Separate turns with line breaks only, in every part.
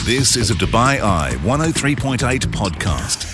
This is a Dubai Eye 103.8 podcast.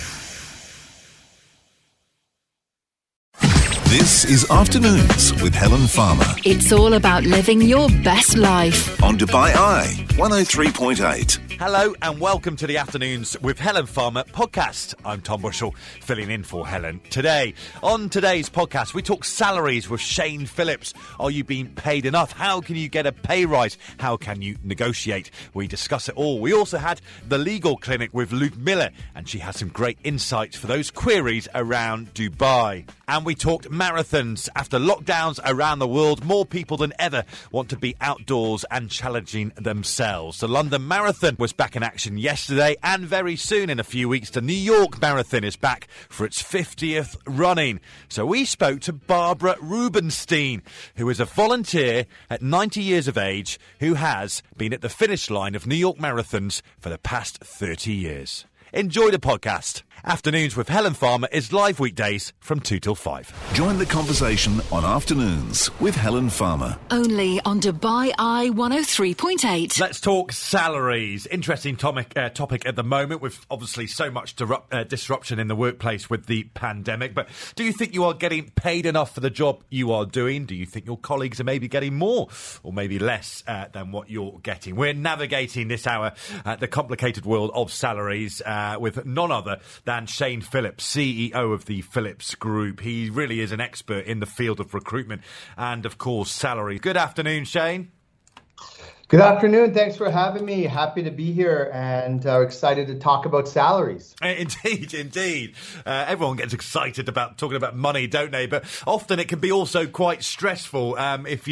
This is Afternoons with Helen Farmer.
It's all about living your best life.
On Dubai Eye 103.8.
Hello and welcome to the Afternoons with Helen Farmer podcast. I'm Tom Bushell, filling in for Helen today. On today's podcast, we talk salaries with Shane Phillips. Are you being paid enough? How can you get a pay rise? How can you negotiate? We discuss it all. We also had the legal clinic with Luke Miller, and she has some great insights for those queries around Dubai. And we talked marathons. After lockdowns around the world, more people than ever want to be outdoors and challenging themselves. The London Marathon was back in action yesterday, and very soon, in a few weeks, the New York Marathon is back for its 50th running. So we spoke to Barbara Rubenstein, who is a volunteer at 90 years of age, who has been at the finish line of New York marathons for the past 30 years. Enjoy the podcast. Afternoons with Helen Farmer is live weekdays from 2 till 5.
Join the conversation on Afternoons with Helen Farmer.
Only on Dubai Eye 103.8.
Let's talk salaries. Interesting topic at the moment, with obviously so much disruption in the workplace with the pandemic. But do you think you are getting paid enough for the job you are doing? Do you think your colleagues are maybe getting more or maybe less than what you're getting? We're navigating this hour the complicated world of salaries with none other than Shane Phillips, CEO of the Phillips Group. He really is an expert in the field of recruitment and, of course, salary. Good afternoon, Shane.
Good afternoon. Thanks for having me. Happy to be here and excited to talk about salaries.
Indeed. Everyone gets excited about talking about money, don't they? But often it can be also quite stressful if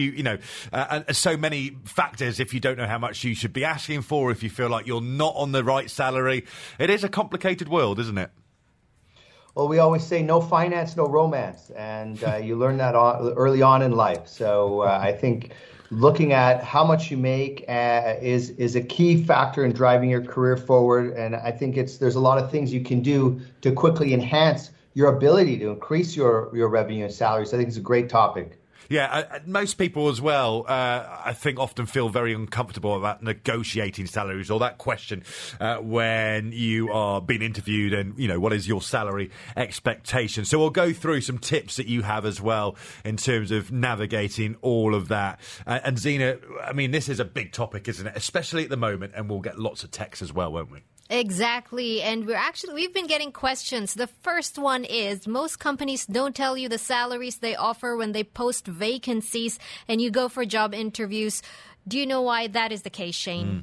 so many factors, if you don't know how much you should be asking for, if you feel like you're not on the right salary. It is a complicated world, isn't it?
Well, we always say no finance, no romance. And you learn that early on in life. So I think looking at how much you make is a key factor in driving your career forward. And I think there's a lot of things you can do to quickly enhance your ability to increase your revenue and salaries. I think it's a great topic.
Yeah, most people as well, I think, often feel very uncomfortable about negotiating salaries, or that question when you are being interviewed and, what is your salary expectation? So we'll go through some tips that you have as well in terms of navigating all of that. And Zena, I mean, this is a big topic, isn't it? Especially at the moment, and we'll get lots of texts as well, won't we?
Exactly. And we've been getting questions. The first one is, most companies don't tell you the salaries they offer when they post vacancies and you go for job interviews. Do you know why that is the case, Shane?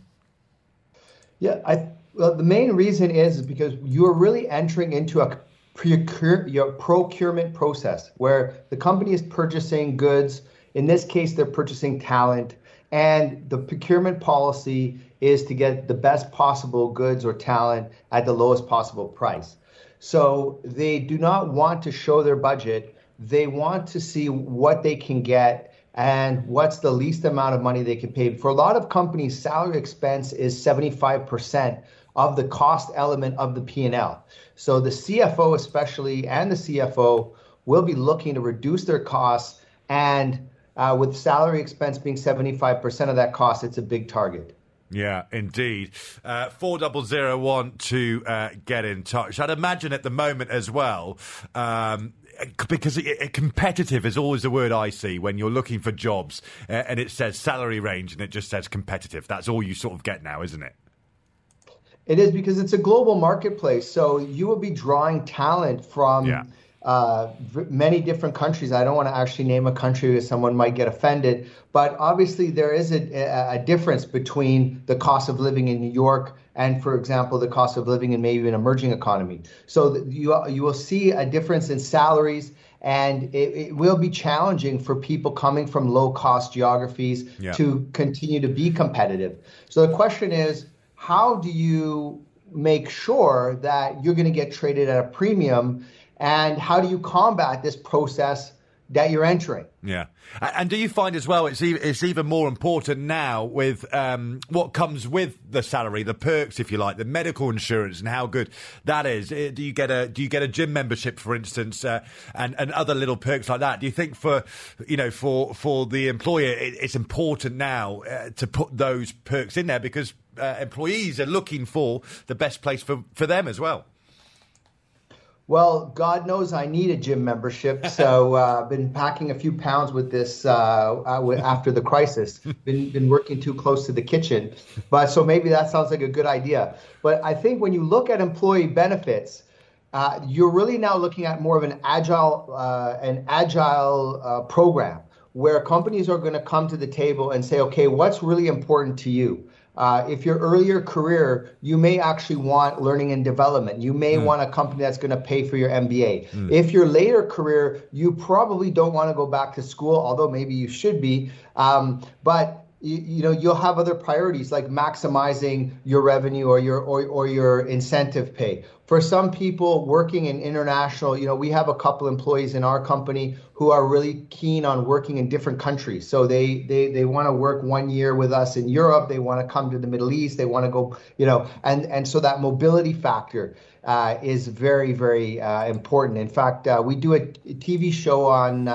Yeah, the main reason is because you're really entering into a procurement process where the company is purchasing goods. In this case, they're purchasing talent, and the procurement policy is to get the best possible goods or talent at the lowest possible price. So they do not want to show their budget. They want to see what they can get and what's the least amount of money they can pay. For a lot of companies, salary expense is 75% of the cost element of the P&L. So the CFO especially and the CFO will be looking to reduce their costs, and with salary expense being 75% of that cost, it's a big target.
Yeah, indeed. 4001 to get in touch. I'd imagine at the moment as well, because competitive is always the word I see when you're looking for jobs, and it says salary range and it just says competitive. That's all you sort of get now, isn't it?
It is, because it's a global marketplace. So you will be drawing talent from many different countries. I don't want to actually name a country because someone might get offended, but obviously there is a difference between the cost of living in New York and, for example, the cost of living in maybe an emerging economy. So you will see a difference in salaries, and it will be challenging for people coming from low-cost geographies to continue to be competitive. So the question is, how do you make sure that you're going to get traded at a premium? And how do you combat this process that you're entering?
Yeah. And do you find as well it's even more important now with what comes with the salary, the perks, if you like, the medical insurance and how good that is? Do you get a gym membership, for instance, and other little perks like that? Do you think for the employer it's important now to put those perks in there, because employees are looking for the best place for them as well.
Well, God knows I need a gym membership, so I've been packing a few pounds with this after the crisis. Been working too close to the kitchen, but so maybe that sounds like a good idea. But I think when you look at employee benefits, you're really now looking at more of an agile program where companies are going to come to the table and say, okay, what's really important to you? If your earlier career, you may actually want learning and development. You may want a company that's going to pay for your MBA. If your later career, you probably don't want to go back to school, although maybe you should be. But you'll have other priorities like maximizing your revenue or your incentive pay. For some people working in international, we have a couple employees in our company who are really keen on working in different countries. So they want to work 1 year with us in Europe. They want to come to the Middle East. They want to go, and so that mobility factor is very, very important. In fact, we do a TV show on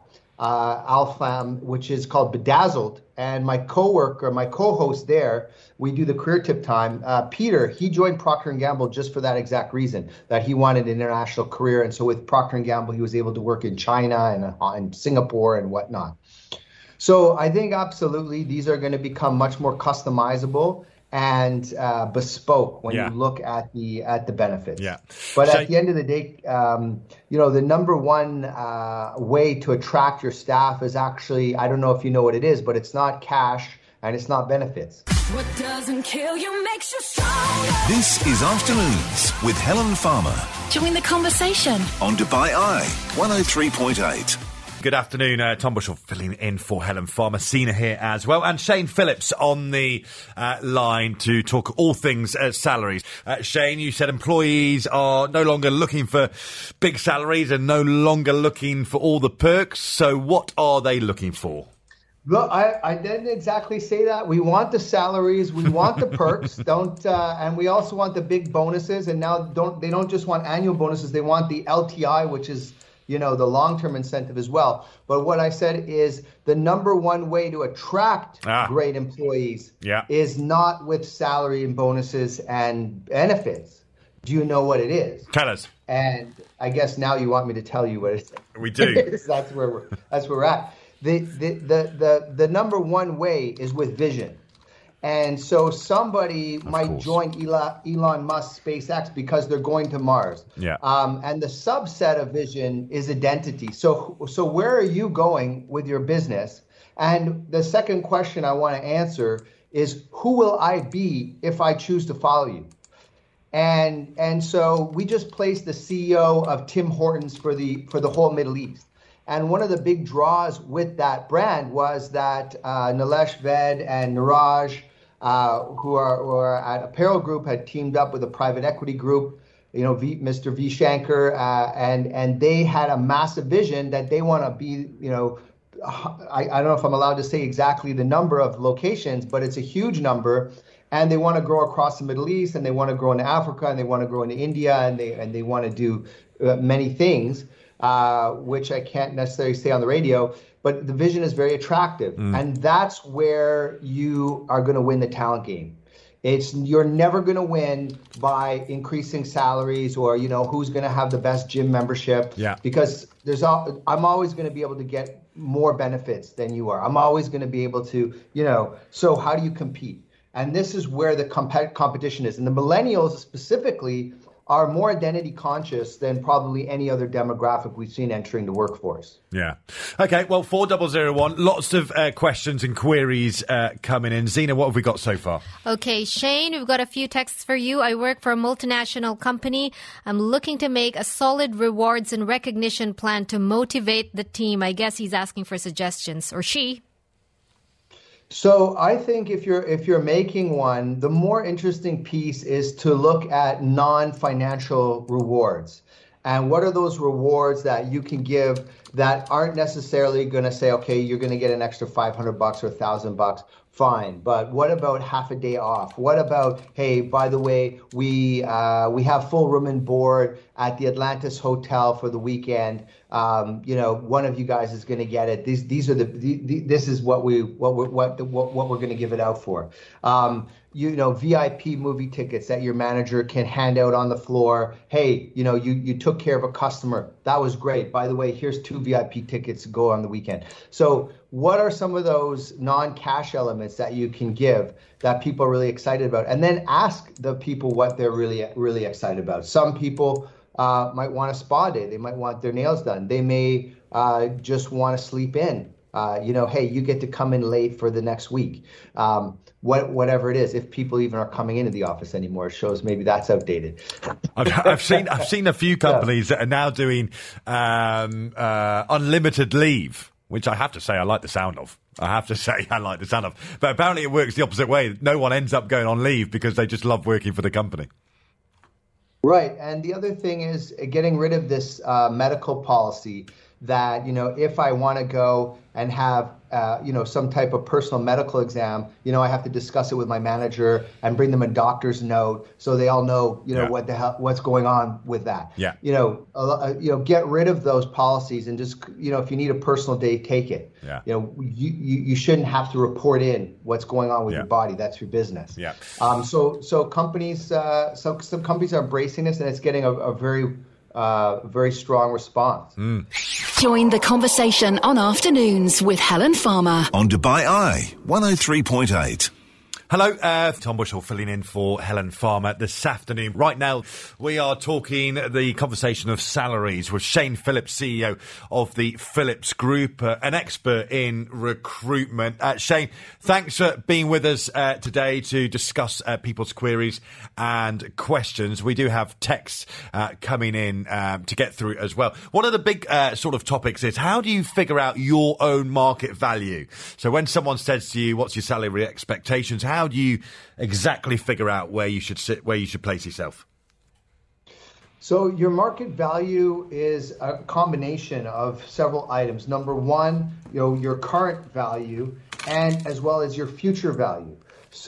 Alfam, which is called Bedazzled. And my co-host there, we do the Career Tip Time. Peter, he joined Procter & Gamble just for that exact reason, that he wanted an international career. And so with Procter & Gamble, he was able to work in China and Singapore and whatnot. So I think absolutely these are going to become much more customizable and bespoke when you look at the benefits. Yeah. But at the end of the day, the number one way to attract your staff is actually, I don't know if you know what it is, but it's not cash and it's not benefits.
What doesn't kill you makes you stronger.
This is Afternoons with Helen Farmer.
Join the conversation
On Dubai Eye 103.8.
Good afternoon, Tom Bushell filling in for Helen Farmer, Sina here as well, and Shane Phillips on the line to talk all things salaries. Shane, you said employees are no longer looking for big salaries and no longer looking for all the perks. So what are they looking for?
Look, I didn't exactly say that. We want the salaries, we want the perks, and we also want the big bonuses. And now they don't just want annual bonuses; they want the LTI, which is the long-term incentive as well. But what I said is the number one way to attract great employees is not with salary and bonuses and benefits. Do you know what it is?
Tell us.
And I guess now you want me to tell you what it is.
We do.
That's where we're at. The number one way is with vision. And so somebody might join Elon Musk's SpaceX because they're going to Mars. Yeah. And the subset of vision is identity. So where are you going with your business? And the second question I want to answer is, who will I be if I choose to follow you? And so we just placed the CEO of Tim Hortons for the whole Middle East. And one of the big draws with that brand was that Nilesh Ved and Niraj, who are at Apparel Group, had teamed up with a private equity group, Mr. V. Shankar, and they had a massive vision that they want to be, I don't know if I'm allowed to say exactly the number of locations, but it's a huge number. And they want to grow across the Middle East, and they want to grow into Africa, and they want to grow into India, and they want to do many things, which I can't necessarily say on the radio. But the vision is very attractive. And that's where you are going to win the talent game. You're never going to win by increasing salaries or, who's going to have the best gym membership. Yeah. Because I'm always going to be able to get more benefits than you are. I'm always going to be able to, so how do you compete? And this is where the competition is. And the millennials specifically are more identity conscious than probably any other demographic we've seen entering the workforce.
Yeah. Okay, well, 4001, lots of questions and queries coming in. Zena, what have we got so far?
Okay, Shane, we've got a few texts for you. I work for a multinational company. I'm looking to make a solid rewards and recognition plan to motivate the team. I guess he's asking for suggestions, or she.
So I think if you're making one, the more interesting piece is to look at non-financial rewards. And what are those rewards that you can give that aren't necessarily going to say, okay, you're going to get an extra $500 or $1,000. Fine, but what about half a day off? What about, hey, by the way, we have full room and board at the Atlantis Hotel for the weekend. One of you guys is going to get it. These are this is what we're going to give it out for. VIP movie tickets that your manager can hand out on the floor. Hey, you took care of a customer. That was great. By the way, here's 2 VIP tickets to go on the weekend. So what are some of those non-cash elements that you can give that people are really excited about? And then ask the people what they're really, really excited about. Some people might want a spa day. They might want their nails done. They may just want to sleep in. Hey, you get to come in late for the next week. Whatever it is, if people even are coming into the office anymore, it shows maybe that's outdated.
I've seen a few companies that are now doing unlimited leave, which I have to say I like the sound of. But apparently it works the opposite way. No one ends up going on leave because they just love working for the company.
Right. And the other thing is getting rid of this medical policy that, if I want to go and have, some type of personal medical exam, I have to discuss it with my manager and bring them a doctor's note so they all know, what's going on with that.
Yeah.
Get rid of those policies and just, if you need a personal day, take it.
Yeah.
You shouldn't have to report in what's going on with your body. That's your business.
Yeah.
So companies, some companies are embracing this, and it's getting a very strong response.
Join the conversation on Afternoons with Helen Farmer
On Dubai Eye 103.8.
Hello, Tom Bushell filling in for Helen Farmer this afternoon. Right now, we are talking the conversation of salaries with Shane Phillips, CEO of the Phillips Group, an expert in recruitment. Shane, thanks for being with us today to discuss people's queries and questions. We do have texts coming in to get through as well. One of the big sort of topics is, how do you figure out your own market value? So when someone says to you, what's your salary expectations? How do you exactly figure out where you should sit, where you should place yourself?
So your market value is a combination of several items. Number one, your current value, and as well as your future value.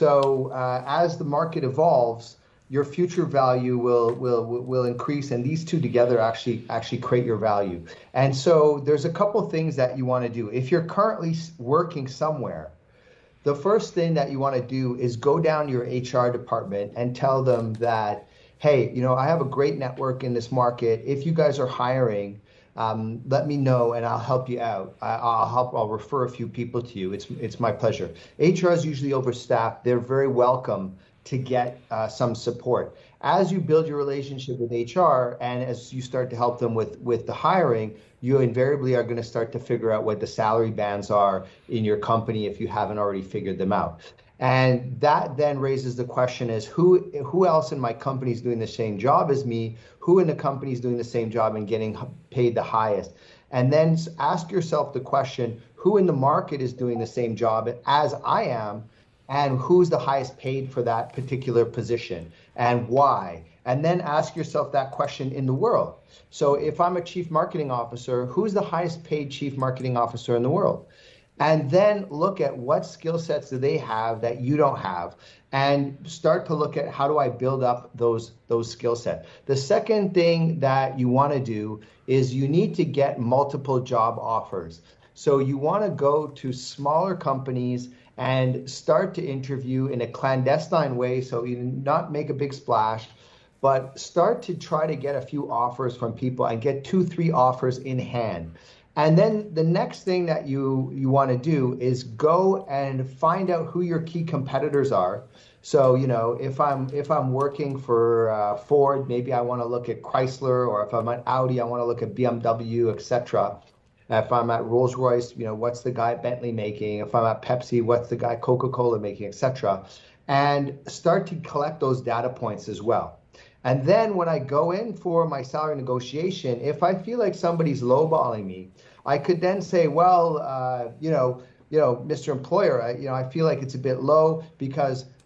So as the market evolves, your future value will increase, and these two together actually create your value. And so there's a couple things that you want to do. If you're currently working somewhere, the first thing that you want to do is go down to your HR department and tell them that, hey, I have a great network in this market. If you guys are hiring, let me know and I'll help you out. I'll refer a few people to you. It's my pleasure. HR is usually overstaffed. They're very welcome to get some support. As you build your relationship with HR and as you start to help them with the hiring, you invariably are going to start to figure out what the salary bands are in your company if you haven't already figured them out. And that then raises the question is, who else in my company is doing the same job as me? Who in the company is doing the same job and getting paid the highest? And then ask yourself the question, who in the market is doing the same job as I am? And who's the highest paid for that particular position and why? And then ask yourself that question in the world. So if I'm a chief marketing officer, who's the highest paid chief marketing officer in the world? And then look at what skill sets do they have that you don't have, and start to look at how do I build up those skill sets. The second thing that you want to do is you need to get multiple job offers. So you want to go to smaller companies and start to interview in a clandestine way, so you not make a big splash, but start to try to get a few offers from people and get 2-3 offers in hand. And then the next thing that you want to do is go and find out who your key competitors are. So, if I'm working for Ford, maybe I want to look at Chrysler, or if I'm at Audi, I want to look at BMW, etc. If I'm at Rolls-Royce, what's the guy at Bentley making? If I'm at Pepsi, what's the guy Coca-Cola making, etc. And start to collect those data points as well. And then when I go in for my salary negotiation, if I feel like somebody's lowballing me, I could then say, well, Mr. Employer, I feel like it's a bit low because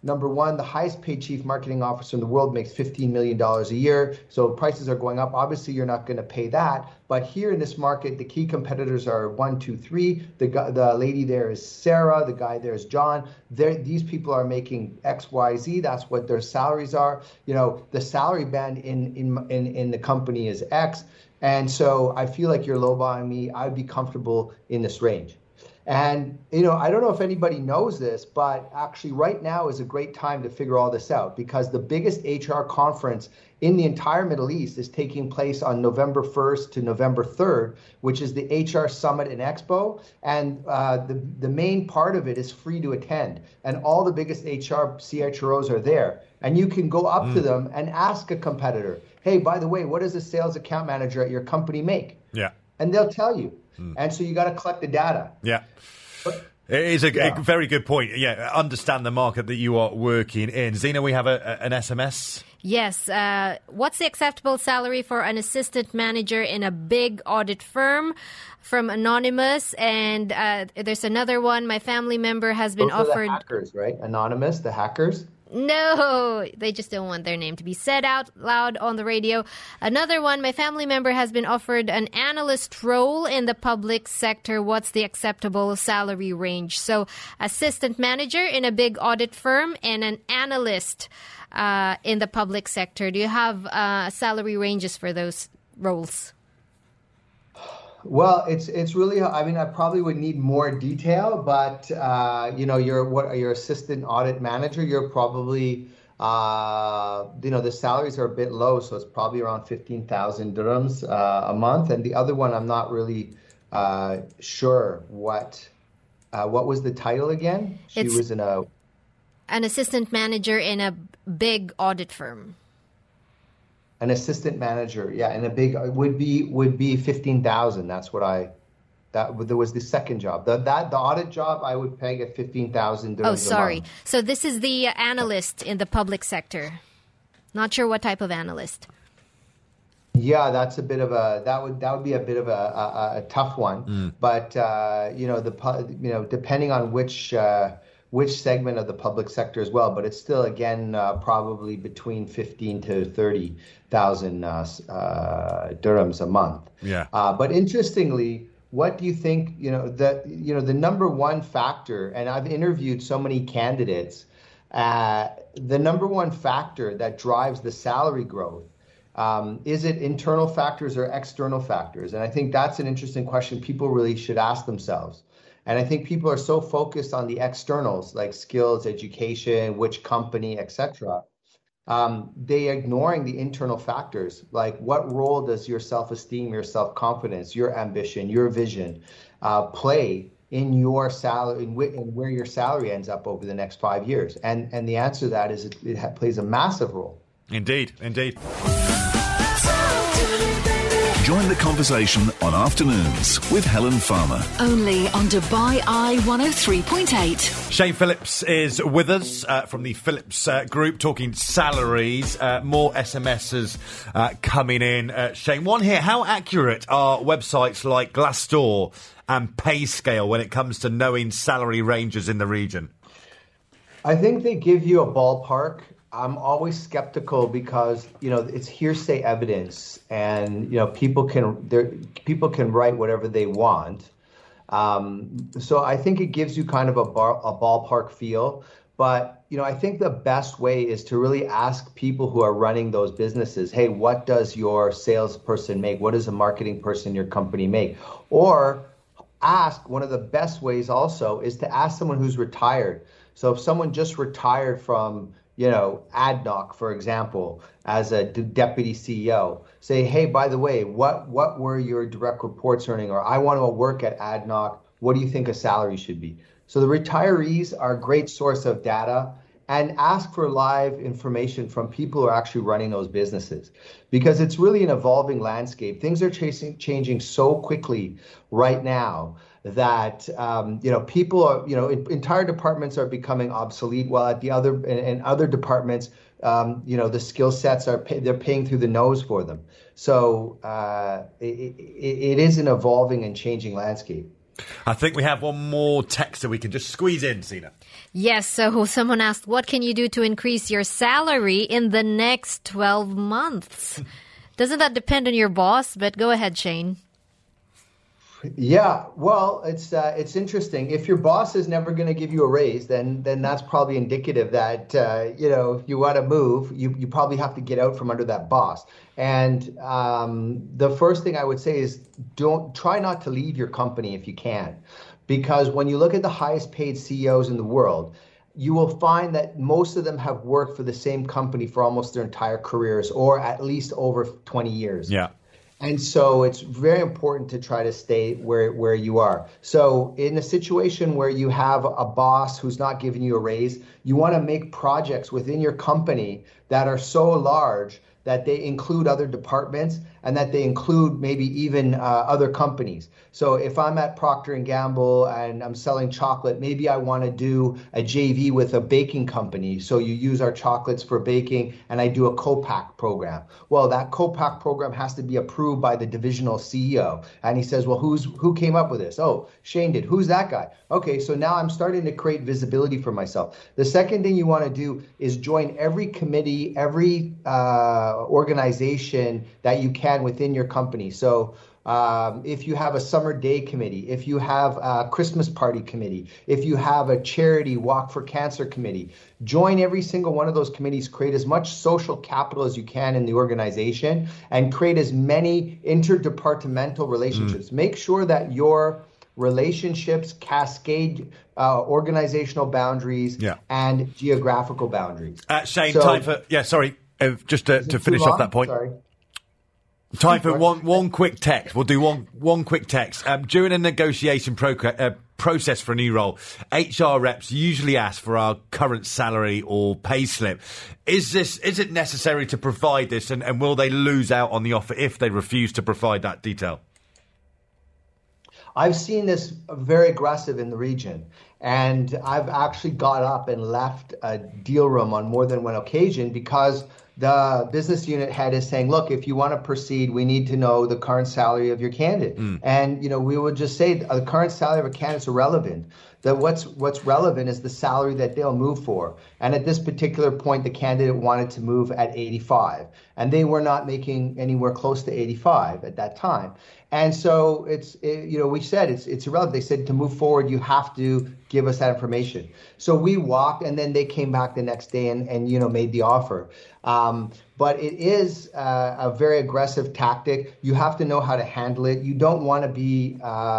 number one, the highest paid chief marketing officer in the world makes $15 million a year. So prices are going up. Obviously, you're not going to pay that. But here in this market, the key competitors are 1, 2, 3. The lady there is Sarah. The guy there is John. These people are making X, Y, Z. That's what their salaries are. The salary band in the company is X. And so I feel like you're lowballing me. I'd be comfortable in this range. And, I don't know if anybody knows this, but actually right now is a great time to figure all this out, because the biggest HR conference in the entire Middle East is taking place on November 1st to November 3rd, which is the HR Summit and Expo. And the main part of it is free to attend. And all the biggest HR CHROs are there. And you can go up to them and ask a competitor, hey, by the way, what does a sales account manager at your company make?
Yeah.
And they'll tell you. And so you got to collect the data.
Yeah. It is a very good point. Yeah, understand the market that you are working in. Zena, we have an SMS.
Yes. What's the acceptable salary for an assistant manager in a big audit firm? From Anonymous. And there's another one. My family member has been offered...
the hackers, right? Anonymous, the hackers?
No, they just don't want their name to be said out loud on the radio. Another one, my family member has been offered an analyst role in the public sector. What's the acceptable salary range? So, assistant manager in a big audit firm and an analyst in the public sector. Do you have salary ranges for those roles?
Well, it's really, I probably would need more detail, but your assistant audit manager, you're probably, the salaries are a bit low, so it's probably around 15,000 dirhams a month. And the other one, I'm not really sure what was the title again? She was an
assistant manager in a big audit firm.
An assistant manager, yeah, and a big would be 15,000. That's what that was the second job. The audit job I would peg at 15,000.
Oh, sorry. So this is the analyst in the public sector. Not sure what type of analyst.
Yeah, that's a bit of that would be a bit of a tough one. But depending on which segment of the public sector as well, but it's still, again, probably between 15 to 30,000 dirhams a month.
Yeah.
But interestingly, what do you think? The number one factor, and I've interviewed so many candidates, the number one factor that drives the salary growth. Is it internal factors or external factors? And I think that's an interesting question people really should ask themselves. And I think people are so focused on the externals, like skills, education, which company, etc. They're ignoring the internal factors, like what role does your self-esteem, your self-confidence, your ambition, your vision play in your salary, in where your salary ends up over the next 5 years? And the answer to that is it plays a massive role.
Indeed.
Join the conversation on Afternoons with Helen Farmer.
Only on Dubai Eye 103.8.
Shane Phillips is with us from the Phillips Group, talking salaries. More SMSs coming in. Shane, one here. How accurate are websites like Glassdoor and PayScale when it comes to knowing salary ranges in the region?
I think they give you a ballpark. I'm always skeptical because, it's hearsay evidence, and, people can write whatever they want. So I think it gives you kind of a ballpark feel. But, I think the best way is to really ask people who are running those businesses, hey, what does your salesperson make? What does a marketing person in your company make? Or ask, one of the best ways also is to ask someone who's retired. So if someone just retired from ADNOC, for example, as a deputy CEO, say, hey, by the way, what were your direct reports earning? Or I want to work at ADNOC. What do you think a salary should be? So the retirees are a great source of data, and ask for live information from people who are actually running those businesses, because it's really an evolving landscape. Things are changing so quickly right now that people are, entire departments are becoming obsolete, while at the other departments, the skill sets they're paying through the nose for them. So it is an evolving and changing landscape.
I think we have one more text that we can just squeeze in, Sina.
Yes, so someone asked, what can you do to increase your salary in the next 12 months? Doesn't that depend on your boss? But go ahead, Shane.
Yeah, well, it's interesting. If your boss is never going to give you a raise, then that's probably indicative that if you want to move, you probably have to get out from under that boss. And the first thing I would say is try not to leave your company if you can, because when you look at the highest paid CEOs in the world, you will find that most of them have worked for the same company for almost their entire careers, or at least over 20 years.
Yeah.
And so it's very important to try to stay where you are. So in a situation where you have a boss who's not giving you a raise, you want to make projects within your company that are so large that they include other departments and that they include maybe even other companies. So if I'm at Procter & Gamble and I'm selling chocolate, maybe I want to do a JV with a baking company. So you use our chocolates for baking, and I do a co-pack program. Well, that co-pack program has to be approved by the divisional CEO. And he says, well, who came up with this? Oh, Shane did. Who's that guy? Okay, so now I'm starting to create visibility for myself. The second thing you want to do is join every committee, every organization that you can within your company. So if you have a summer day committee, if you have a Christmas party committee, if you have a charity walk for cancer committee, join every single one of those committees, create as much social capital as you can in the organization, and create as many interdepartmental relationships. Make sure that your relationships cascade organizational boundaries and geographical boundaries.
Shane, time for, just to finish off that point.
Sorry.
Time for one quick text. We'll do one quick text. During a negotiation process for a new role, HR reps usually ask for our current salary or pay slip. Is it necessary to provide this, and will they lose out on the offer if they refuse to provide that detail?
I've seen this very aggressive in the region, and I've actually got up and left a deal room on more than one occasion because the business unit head is saying, look, if you want to proceed, we need to know the current salary of your candidate. And, we would just say the current salary of a candidate is irrelevant. That what's relevant is the salary that they'll move for. And at this particular point, the candidate wanted to move at 85, and they were not making anywhere close to 85 at that time. And so we said it's irrelevant. They said to move forward, you have to give us that information. So we walked, and then they came back the next day and made the offer. But it is a very aggressive tactic. You have to know how to handle it. You don't want to be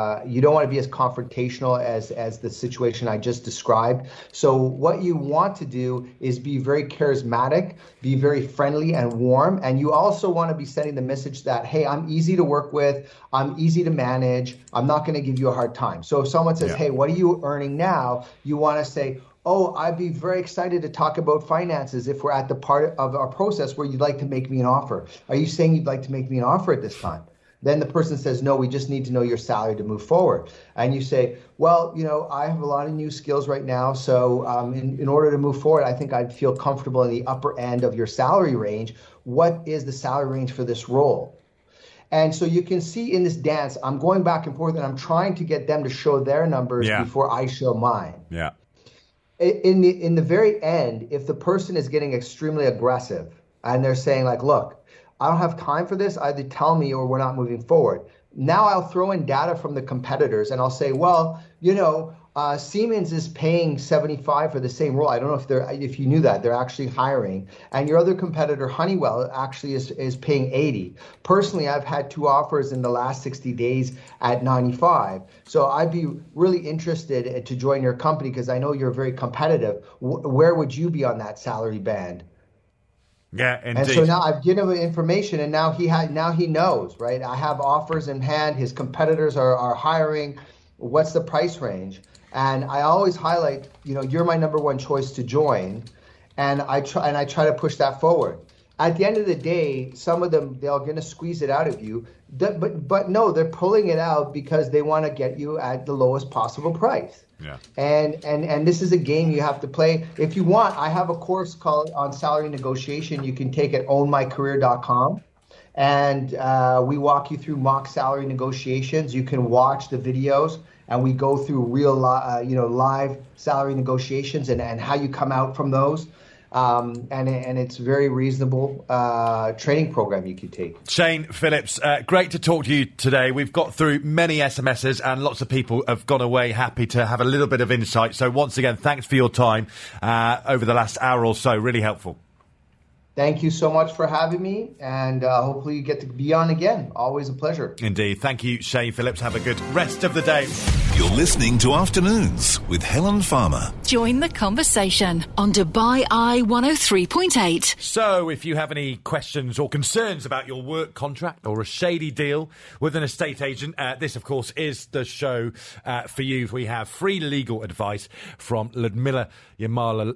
as confrontational as the situation I just described. So what you want to do is be very charismatic, be very friendly and warm, and you also want to be sending the message that, hey, I'm easy to work with, I'm easy to manage, I'm not going to give you a hard time. So if someone says, hey, what are you earning now? You want to say, oh, I'd be very excited to talk about finances if we're at the part of our process where you'd like to make me an offer. Are you saying you'd like to make me an offer at this time? Then the person says, no, we just need to know your salary to move forward. And you say, well, I have a lot of new skills right now. So in order to move forward, I think I'd feel comfortable in the upper end of your salary range. What is the salary range for this role? And so you can see in this dance, I'm going back and forth, and I'm trying to get them to show their numbers before I show mine.
Yeah.
In the very end, if the person is getting extremely aggressive and they're saying like, look, I don't have time for this, either tell me or we're not moving forward. Now I'll throw in data from the competitors and I'll say, well, Siemens is paying 75 for the same role. I don't know if you knew that they're actually hiring, and your other competitor Honeywell actually is paying 80. Personally, I've had 2 offers in the last 60 days at 95. So I'd be really interested to join your company because I know you're very competitive. Where would you be on that salary band?
Yeah, indeed.
And so now I've given him information, and now he knows, right? I have offers in hand. His competitors are hiring. What's the price range? And I always highlight, you're my number one choice to join, and I try to push that forward. At the end of the day, some of them, they're going to squeeze it out of you, but no, they're pulling it out because they want to get you at the lowest possible price.
Yeah.
And this is a game you have to play. If you want, I have a course called on salary negotiation. You can take at ownmycareer.com. And we walk you through mock salary negotiations. You can watch the videos and we go through real, live salary negotiations and how you come out from those. And it's a very reasonable training program you could take.
Shane Phillips, great to talk to you today. We've got through many SMSs and lots of people have gone away happy to have a little bit of insight. So once again, thanks for your time over the last hour or so. Really helpful.
Thank you so much for having me, and hopefully you get to be on again. Always a pleasure.
Indeed. Thank you, Shane Phillips. Have a good rest of the day.
You're listening to Afternoons with Helen Farmer.
Join the conversation on Dubai Eye 103.8.
So if you have any questions or concerns about your work contract or a shady deal with an estate agent, this, of course, is the show for you. We have free legal advice from Ludmila Yamala.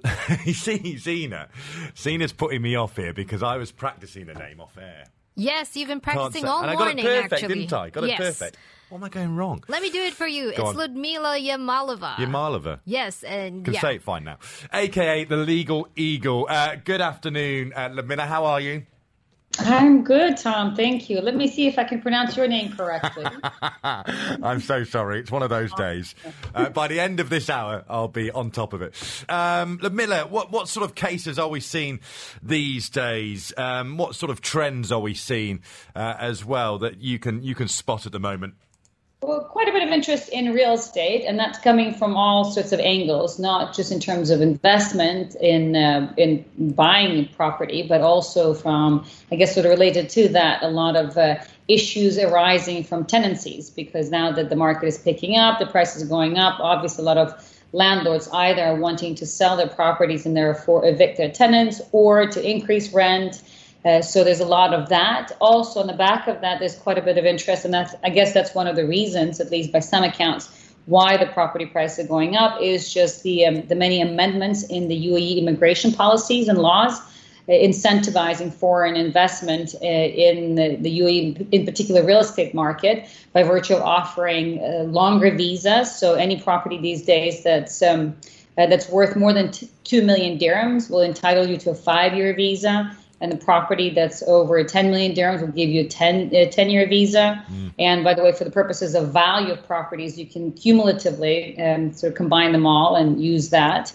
Zena's putting me off here because I was practicing the name off air.
Yes, you've been practicing all morning,
and I got it perfect,
actually.
didn't I? Got it perfect. What am I going wrong?
Let me do it for you. It's Ludmila Yamalova.
Yamalova.
Yes, and
can say it fine now. AKA the Legal Eagle. Good afternoon, Ludmila. How are you?
I'm good, Tom. Thank you. Let me see if I can pronounce your name correctly.
I'm so sorry. It's one of those days. By the end of this hour, I'll be on top of it. Ludmila, what sort of cases are we seeing these days? What sort of trends are we seeing as well that you can spot at the moment?
Well, quite a bit of interest in real estate, and that's coming from all sorts of angles, not just in terms of investment in buying property, but also from, I guess, sort of related to that, a lot of issues arising from tenancies, because now that the market is picking up, the prices are going up, obviously a lot of landlords either are wanting to sell their properties and therefore evict their tenants or to increase rent. So there's a lot of that. Also, on the back of that, there's quite a bit of interest, and I guess that's one of the reasons, at least by some accounts, why the property prices are going up is just the many amendments in the UAE immigration policies and laws incentivizing foreign investment in the UAE, in particular real estate market, by virtue of offering longer visas. So any property these days that's worth more than 2 million dirhams will entitle you to a 5-year visa. And the property that's over 10 million dirhams will give you a 10-year visa. And by the way, for the purposes of value of properties, you can cumulatively sort of combine them all and use that.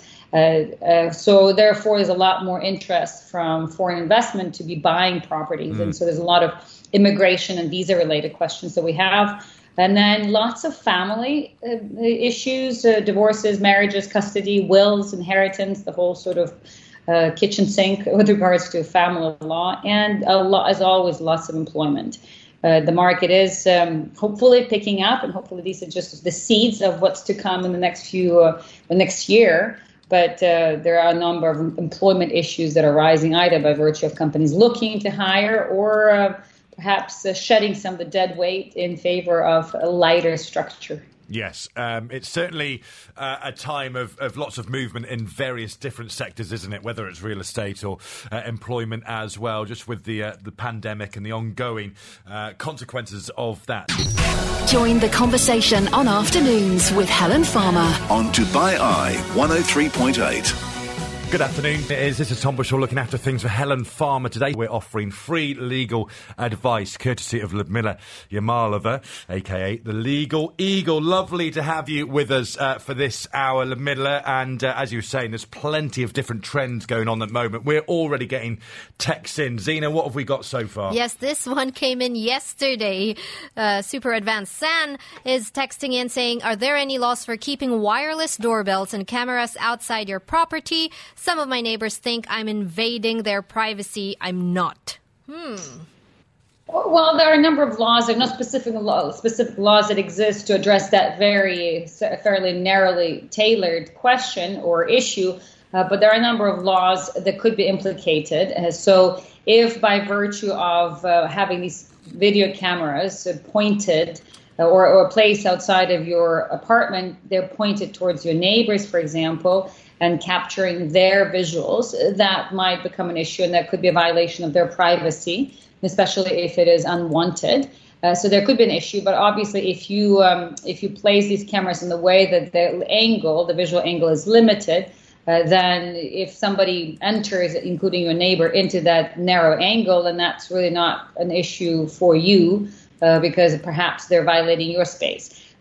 So therefore, there's a lot more interest from foreign investment to be buying properties. And so there's a lot of immigration and visa-related questions that we have. And then lots of family issues, divorces, marriages, custody, wills, inheritance, the whole sort of kitchen sink with regards to family law, and as always, lots of employment. The market is hopefully picking up, and hopefully these are just the seeds of what's to come in the next year. But there are a number of employment issues that are rising, either by virtue of companies looking to hire or perhaps shedding some of the dead weight in favor of a lighter structure.
Yes, it's certainly a time of lots of movement in various different sectors, isn't it? Whether it's real estate or employment as well, just with the pandemic and the ongoing consequences of that.
Join the conversation on Afternoons with Helen Farmer
on Dubai Eye 103.8.
Good afternoon. This is Tom Bushell looking after things for Helen Farmer today. We're offering free legal advice courtesy of Ludmila Yamalova, a.k.a. the Legal Eagle. Lovely to have you with us for this hour, Ludmila. And as you were saying, there's plenty of different trends going on at the moment. We're already getting texts in. Zena, what have we got so far?
Yes, this one came in yesterday. Super Advanced San is texting in saying, are there any laws for keeping wireless doorbells and cameras outside your property? Some of my neighbors think I'm invading their privacy. I'm not.
Well, there are a number of laws. There are no specific laws that exist to address that fairly narrowly tailored question or issue. But there are a number of laws that could be implicated. So if by virtue of having these video cameras pointed or placed outside of your apartment, they're pointed towards your neighbors, for example, and capturing their visuals, that might become an issue, and that could be a violation of their privacy, especially if it is unwanted. So there could be an issue, but obviously if you place these cameras in the way that the visual angle is limited, then if somebody enters, including your neighbor, into that narrow angle, then that's really not an issue for you because perhaps they're violating your space.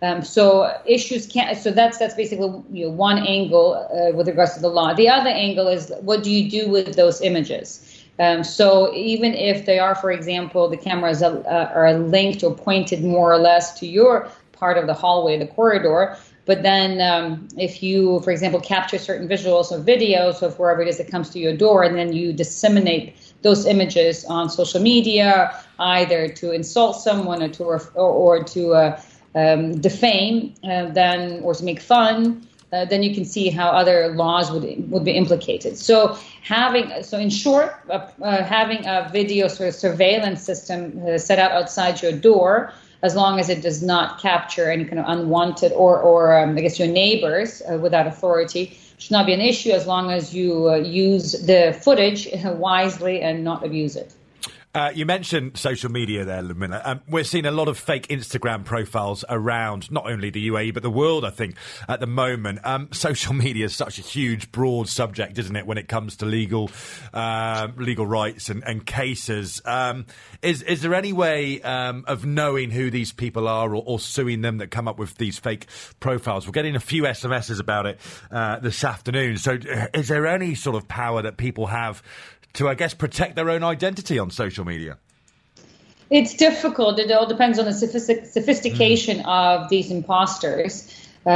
So issues can't. So that's basically one angle with regards to the law. The other angle is, what do you do with those images? So even if they are, for example, the cameras are linked or pointed more or less to your part of the hallway, the corridor, but then if you, for example, capture certain visuals or videos of wherever it is that comes to your door, and then you disseminate those images on social media, either to insult someone or to defame, then, or to make fun, then you can see how other laws would be implicated. So in short, having a video sort of surveillance system set out outside your door, as long as it does not capture any kind of unwanted or I guess your neighbors without authority, should not be an issue, as long as you use the footage wisely and not abuse it.
You mentioned social media there, Ludmila. We're seeing a lot of fake Instagram profiles around not only the UAE, but the world, I think, at the moment. Social media is such a huge, broad subject, isn't it, when it comes to legal rights and cases. Is there any way of knowing who these people are or suing them that come up with these fake profiles? We're getting a few SMSs about it this afternoon. So is there any sort of power that people have to, I guess, protect their own identity on social media?
It's difficult. It all depends on the sophistication of these imposters.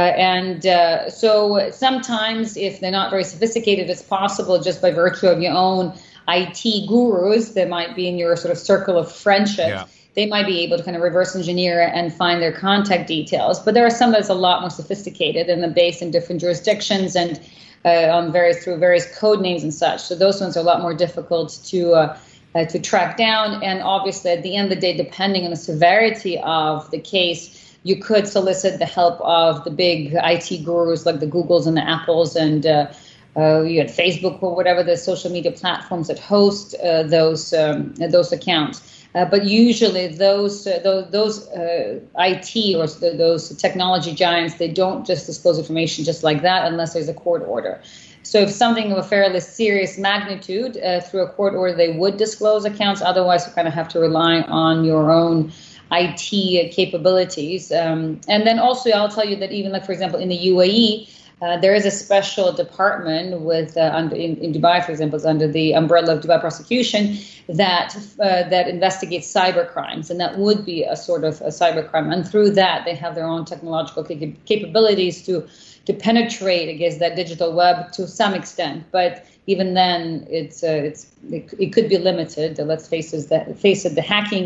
So sometimes, if they're not very sophisticated, it's possible just by virtue of your own IT gurus that might be in your sort of circle of friendship. Yeah. They might be able to kind of reverse engineer and find their contact details. But there are some that's a lot more sophisticated and they're based in different jurisdictions and through various code names and such. So those ones are a lot more difficult to track down. And obviously, at the end of the day, depending on the severity of the case, you could solicit the help of the big IT gurus like the Googles and the Apples and you had Facebook or whatever the social media platforms that host those accounts. But usually those IT or those technology giants, they don't just disclose information just like that unless there's a court order. So if something of a fairly serious magnitude through a court order, they would disclose accounts. Otherwise, you kind of have to rely on your own IT capabilities. And then also, I'll tell you that even like, for example, in the UAE, there is a special department with in Dubai, for example, is under the umbrella of Dubai prosecution that investigates cyber crimes, and that would be a sort of a cyber crime. And through that, they have their own technological capabilities to penetrate against that digital web to some extent. But even then, it could be limited. Let's face it, the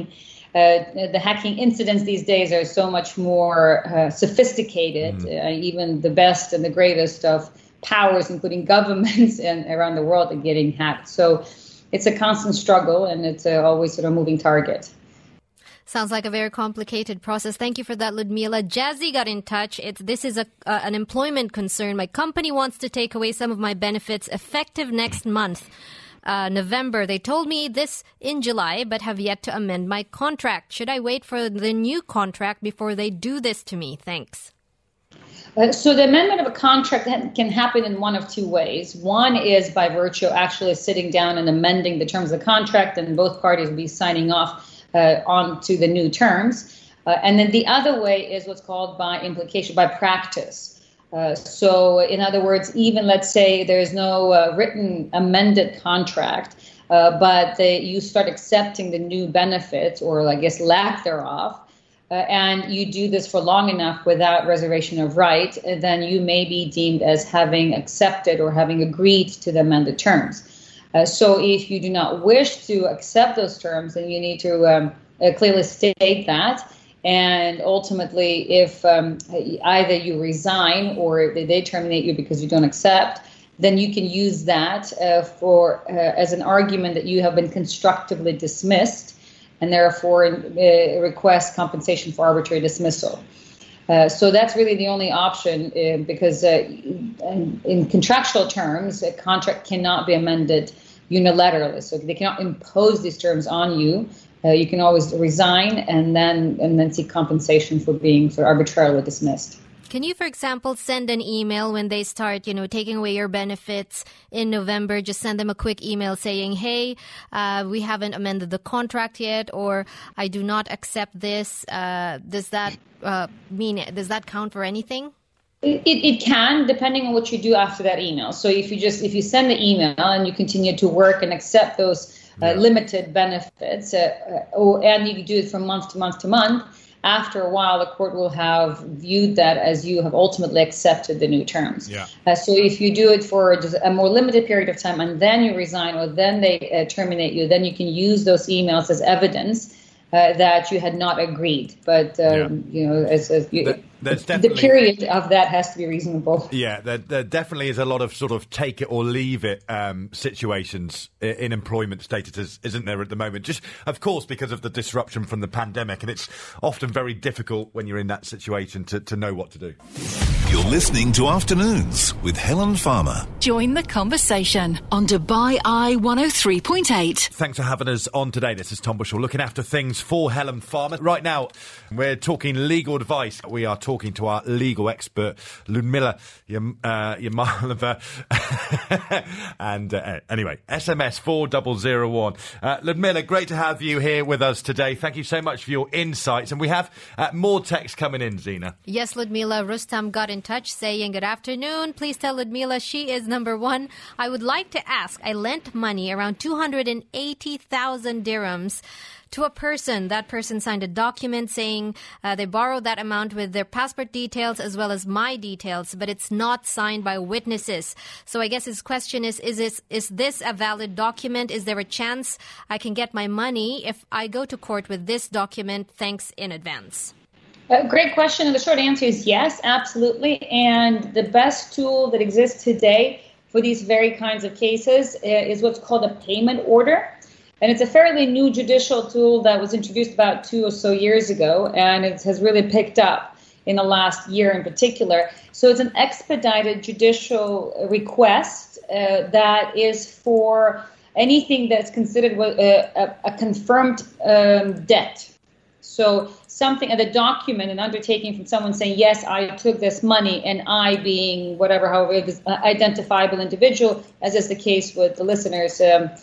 hacking incidents these days are so much more sophisticated. Even the best and the greatest of powers, including governments and around the world, are getting hacked. So it's a constant struggle, and it's always sort of moving target.
Sounds like a very complicated process. Thank you for that, Ludmila. Jazzy got in touch. This is an employment concern. My company wants to take away some of my benefits effective next month. November. They told me this in July, but have yet to amend my contract. Should I wait for the new contract before they do this to me? Thanks.
So the amendment of a contract can happen in one of two ways. One is by virtue of actually sitting down and amending the terms of the contract, and both parties will be signing off onto the new terms. And then the other way is what's called by implication, by practice. So in other words, even let's say there's no written amended contract, but you start accepting the new benefits, or I guess lack thereof, and you do this for long enough without reservation of right, then you may be deemed as having accepted or having agreed to the amended terms. So if you do not wish to accept those terms, then you need to clearly state that. And ultimately, if either you resign or they terminate you because you don't accept, then you can use that as an argument that you have been constructively dismissed, and therefore request compensation for arbitrary dismissal. So that's really the only option, because in contractual terms, a contract cannot be amended unilaterally. So they cannot impose these terms on you. You can always resign and then seek compensation for being arbitrarily dismissed.
Can you, for example, send an email when they start, taking away your benefits in November? Just send them a quick email saying, hey, we haven't amended the contract yet, or I do not accept this. Does that count for anything?
It can, depending on what you do after that email. So if you send the email and you continue to work and accept those limited benefits, and you do it from month to month to month, after a while, the court will have viewed that as you have ultimately accepted the new terms.
Yeah.
So if you do it for just a more limited period of time and then you resign or then they terminate you, then you can use those emails as evidence that you had not agreed. But, the period of that has to be reasonable.
Yeah, there definitely is a lot of sort of take it or leave it situations in employment statuses, isn't there, at the moment? Just, of course, because of the disruption from the pandemic. And it's often very difficult when you're in that situation to know what to do.
You're listening to Afternoons with Helen Farmer.
Join the conversation on Dubai Eye 103.8.
Thanks for having us on today. This is Tom Bushell looking after things for Helen Farmer. Right now, we're talking legal advice. We are talking to our legal expert, Ludmila Yamalova. And anyway, SMS 4001. Ludmila, great to have you here with us today. Thank you so much for your insights. And we have more text coming in, Zina.
Yes, Ludmila. Rustam got in touch saying, good afternoon. Please tell Ludmila she is number one. I would like to ask, I lent money around 280,000 dirhams to a person. That person signed a document saying they borrowed that amount with their passport details as well as my details, but it's not signed by witnesses. So I guess his question is this a valid document? Is there a chance I can get my money if I go to court with this document? Thanks in advance.
Great question. And the short answer is yes, absolutely. And the best tool that exists today for these very kinds of cases is what's called a payment order. And it's a fairly new judicial tool that was introduced about 2 or so years ago, and it has really picked up in the last year in particular. So it's an expedited judicial request that is for anything that's considered a confirmed debt. So something, the document, an undertaking from someone saying, yes, I took this money, and I being however it is, identifiable individual, as is the case with the listener's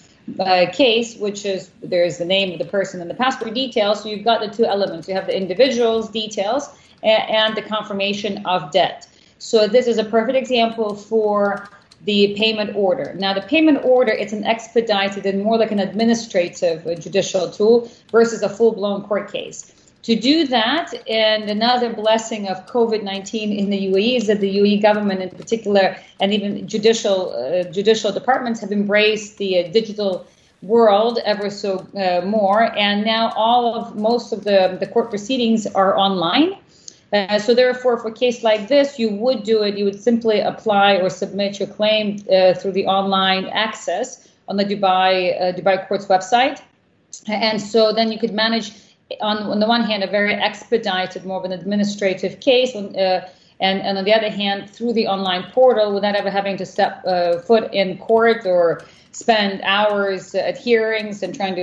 case, which is there's the name of the person and the passport details. So you've got the two elements. You have the individual's details and the confirmation of debt. So this is a perfect example for the payment order. Now, the payment order, it's an expedited and more like an administrative judicial tool versus a full-blown court case. To do that, and another blessing of COVID-19 in the UAE is that the UAE government in particular, and even judicial departments have embraced the digital world ever so more. And now most of the court proceedings are online. So therefore, for a case like this, you would simply apply or submit your claim through the online access on the Dubai Court's website. And so then you could manage, on the one hand, a very expedited, more of an administrative case, and on the other hand, through the online portal without ever having to step foot in court or spend hours at hearings and trying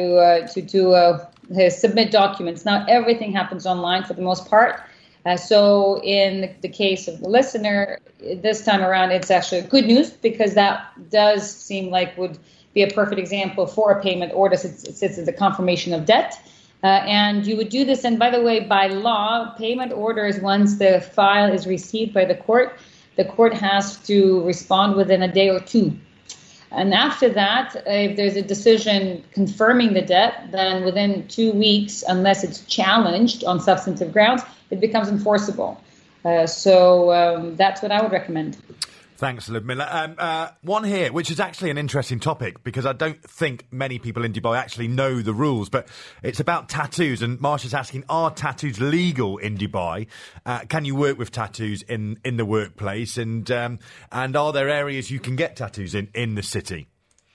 to submit documents. Now, everything happens online for the most part. So in the case of the listener, this time around, it's actually good news because that does seem like would be a perfect example for a payment order since it's the confirmation of debt. And you would do this. And by the way, by law, payment orders, once the file is received by the court has to respond within a day or two. And after that, if there's a decision confirming the debt, then within 2 weeks, unless it's challenged on substantive grounds, it becomes enforceable. So that's what I would recommend.
Thanks, Ludmila. One here, which is actually an interesting topic because I don't think many people in Dubai actually know the rules, but it's about tattoos. And Marsha's asking, are tattoos legal in Dubai? Can you work with tattoos in the workplace? And are there areas you can get tattoos in the city?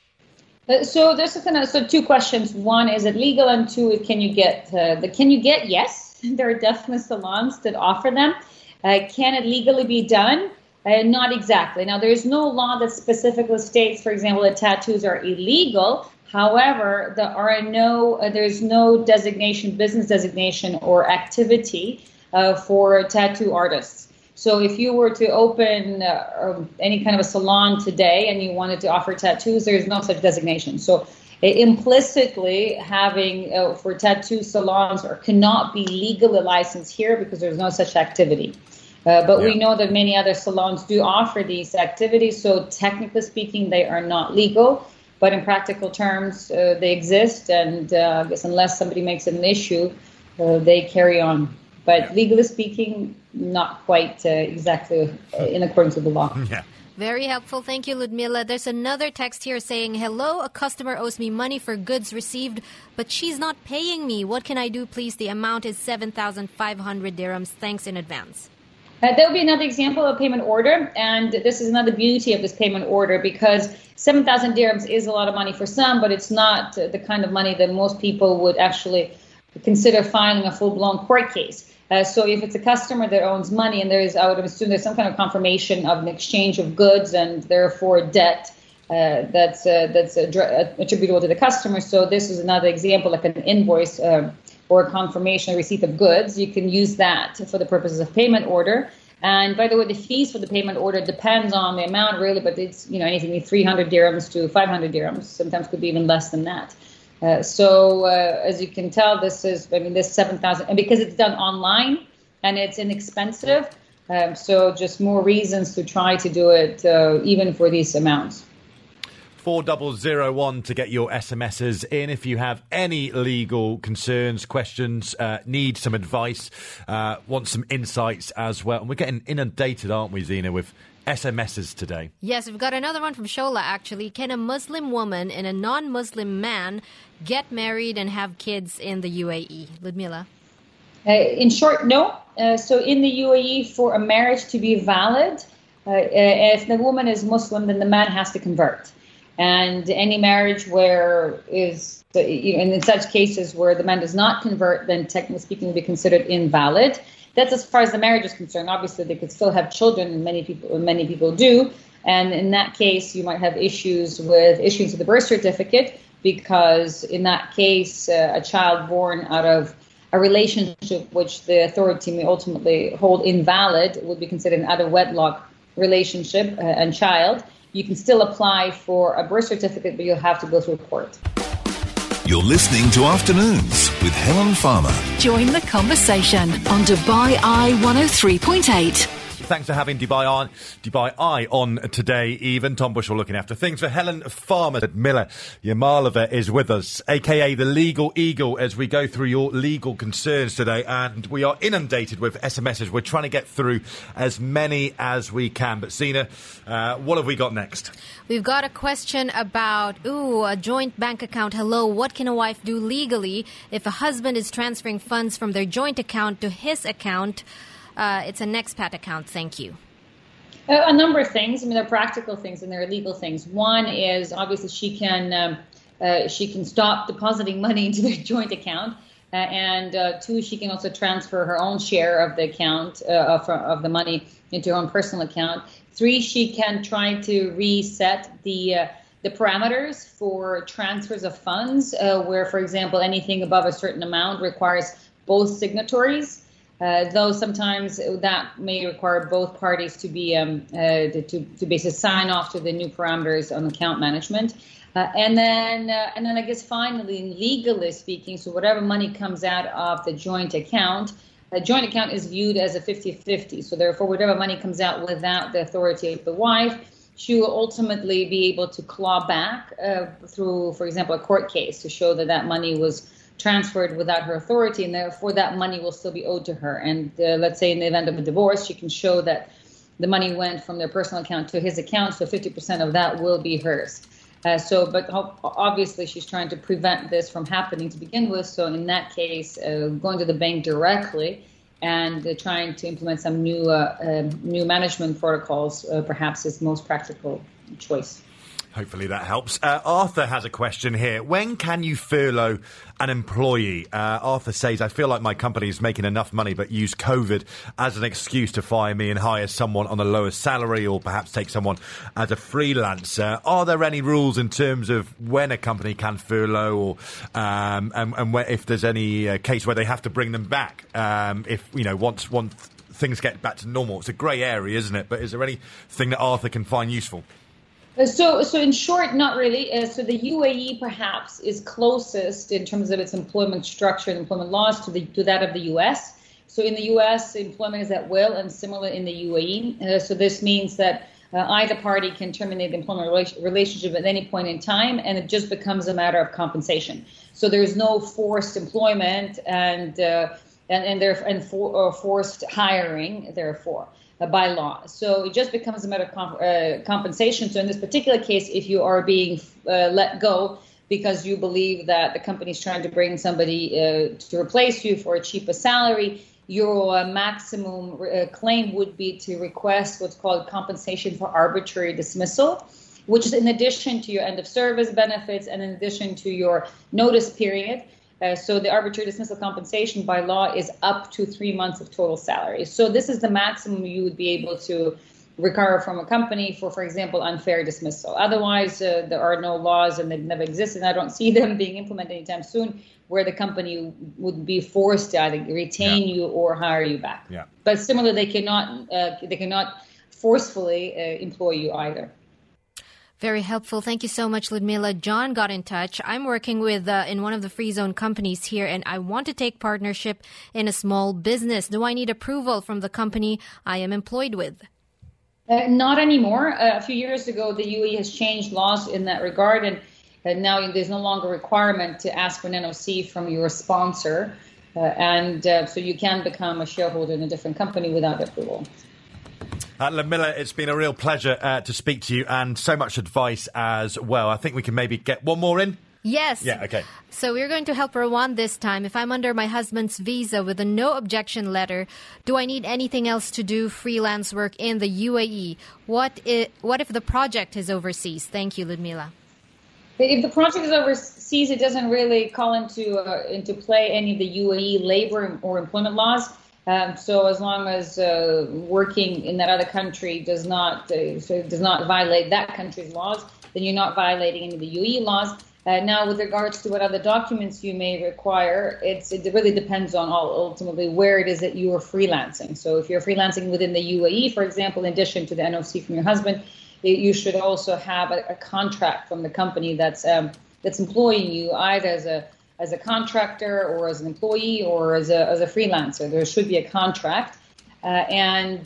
So there's two questions. One, is it legal? And two, can you get? Yes, there are definitely salons that offer them. Can it legally be done? Not exactly. Now, there is no law that specifically states, for example, that tattoos are illegal. However, there's no designation, business designation or activity for tattoo artists. So if you were to open any kind of a salon today and you wanted to offer tattoos, there's no such designation. So implicitly having for tattoo salons cannot be legally licensed here because there's no such activity. But we know that many other salons do offer these activities. So technically speaking, they are not legal. But in practical terms, they exist. And I guess unless somebody makes it an issue, they carry on. But legally speaking, not quite exactly in accordance with the law.
Yeah.
Very helpful. Thank you, Ludmila. There's another text here saying, hello, a customer owes me money for goods received, but she's not paying me. What can I do, please? The amount is 7,500 dirhams. Thanks in advance.
There will be another example of payment order, and this is another beauty of this payment order because 7,000 dirhams is a lot of money for some, but it's not the kind of money that most people would actually consider filing a full-blown court case. So if it's a customer that owns money and I would assume there's some kind of confirmation of an exchange of goods and therefore debt that's attributable to the customer. So this is another example, like an invoice or a confirmation, a receipt of goods. You can use that for the purposes of payment order. And by the way, the fees for the payment order depends on the amount really, but it's anything from 300 dirhams to 500 dirhams. Sometimes could be even less than that. So as you can tell, this 7,000, and because it's done online and it's inexpensive, so just more reasons to try to do it even for these amounts.
4001 to get your SMSs in if you have any legal concerns, questions, need some advice, want some insights as well. And we're getting inundated, aren't we, Zena, with SMSs today?
Yes, we've got another one from Shola, actually. Can a Muslim woman and a non-Muslim man get married and have kids in the UAE? Ludmila?
In short, no. So in the UAE, for a marriage to be valid, if the woman is Muslim, then the man has to convert. And any marriage in such cases where the man does not convert, then technically speaking will be considered invalid. That's as far as the marriage is concerned. Obviously, they could still have children, and many people do. And in that case, you might have issues with issuance of the birth certificate, because in that case, a child born out of a relationship which the authority may ultimately hold invalid would be considered an out-of-wedlock relationship and child. You can still apply for a birth certificate, but you'll have to go through court.
You're listening to Afternoons with Helen Farmer.
Join the conversation on Dubai Eye 103.8.
Thanks for having Dubai Eye on today, even. Tom Bushell looking after things for Helen Farmer. Miller Yamalova is with us, a.k.a. the Legal Eagle, as we go through your legal concerns today. And we are inundated with SMSs. We're trying to get through as many as we can. But, Zena, what have we got next?
We've got a question about, a joint bank account. Hello, what can a wife do legally if a husband is transferring funds from their joint account to his account? It's an expat account. Thank you.
A number of things. There are practical things and there are legal things. One is obviously she can stop depositing money into their joint account, and two, she can also transfer her own share of the account of the money into her own personal account. Three, she can try to reset the parameters for transfers of funds, where, for example, anything above a certain amount requires both signatories. Though sometimes that may require both parties to be to basically sign off to the new parameters on account management, and then I guess finally, legally speaking, so whatever money comes out of the joint account is viewed as a 50-50. So therefore, whatever money comes out without the authority of the wife, she will ultimately be able to claw back through, for example, a court case to show that money was transferred without her authority, and therefore that money will still be owed to her. And let's say in the event of a divorce, she can show that the money went from their personal account to his account, so 50% of that will be hers. But obviously she's trying to prevent this from happening to begin with. So in that case, going to the bank directly and trying to implement some new management protocols perhaps is the most practical choice.
Hopefully that helps. Arthur has a question here. When can you furlough an employee? Arthur says, I feel like my company is making enough money but use COVID as an excuse to fire me and hire someone on a lower salary, or perhaps take someone as a freelancer. Are there any rules in terms of when a company can furlough, or if there's any case where they have to bring them back if once things get back to normal? It's a grey area, isn't it? But is there anything that Arthur can find useful?
So in short, not really. So the UAE perhaps is closest in terms of its employment structure and employment laws to that of the US. So in the US, employment is at will, and similar in the UAE. So this means that either party can terminate the employment relationship at any point in time, and it just becomes a matter of compensation. So there's no forced employment and forced hiring, therefore, by law. So it just becomes a matter of compensation. So in this particular case, if you are being let go because you believe that the company is trying to bring somebody to replace you for a cheaper salary, your maximum claim would be to request what's called compensation for arbitrary dismissal, which is in addition to your end of service benefits and in addition to your notice period. So the arbitrary dismissal compensation by law is up to 3 months of total salary. So this is the maximum you would be able to recover from a company for example, unfair dismissal. Otherwise, there are no laws and they've never existed. And I don't see them being implemented anytime soon, where the company would be forced to either retain you or hire you back.
Yeah.
But similarly, they cannot forcefully employ you either.
Very helpful. Thank you so much, Ludmila. John got in touch. I'm working with in one of the free zone companies here, and I want to take partnership in a small business. Do I need approval from the company I am employed with?
Not anymore. A few years ago, the UAE has changed laws in that regard, and now there's no longer a requirement to ask for an NOC from your sponsor, so you can become a shareholder in a different company without approval.
Ludmila, it's been a real pleasure to speak to you, and so much advice as well. I think we can maybe get one more in.
Yes.
Yeah, okay.
So we're going to help Rawan this time. If I'm under my husband's visa with a no objection letter, do I need anything else to do freelance work in the UAE? What if the project is overseas? Thank you, Ludmila.
If the project is overseas, it doesn't really call into play any of the UAE labor or employment laws. So as long as working in that other country does not violate that country's laws, then you're not violating any of the UAE laws. Now, with regards to what other documents you may require, it really depends on ultimately where it is that you are freelancing. So if you're freelancing within the UAE, for example, in addition to the NOC from your husband, you should also have a contract from the company that's employing you, either as a contractor or as an employee or as a freelancer. There should be a contract, and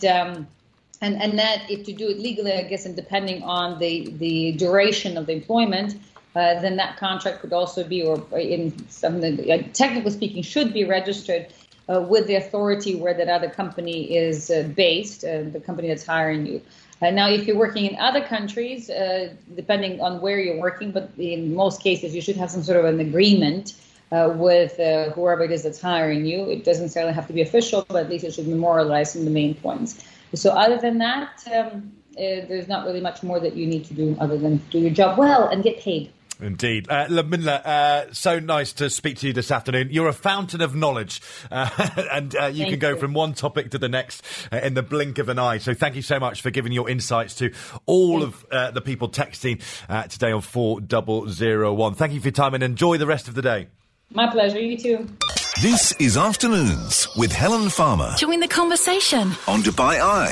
that if you do it legally, I guess, and depending on the duration of the employment, then that contract could also be, or in something, technically speaking, should be registered with the authority where that other company is based, the company that's hiring you. Now, if you're working in other countries, depending on where you're working, but in most cases, you should have some sort of an agreement with whoever it is that's hiring you. It doesn't necessarily have to be official, but at least it should memorialize in the main points. So other than that, there's not really much more that you need to do other than do your job well and get paid.
Indeed. Ludmila, so nice to speak to you this afternoon. You're a fountain of knowledge, and you can go from one topic to the next in the blink of an eye. So thank you so much for giving your insights to all of the people texting today on 4001. Thank you for your time and enjoy the rest of the day.
My pleasure. You too.
This is Afternoons with Helen Farmer
Join the conversation.
on Dubai Eye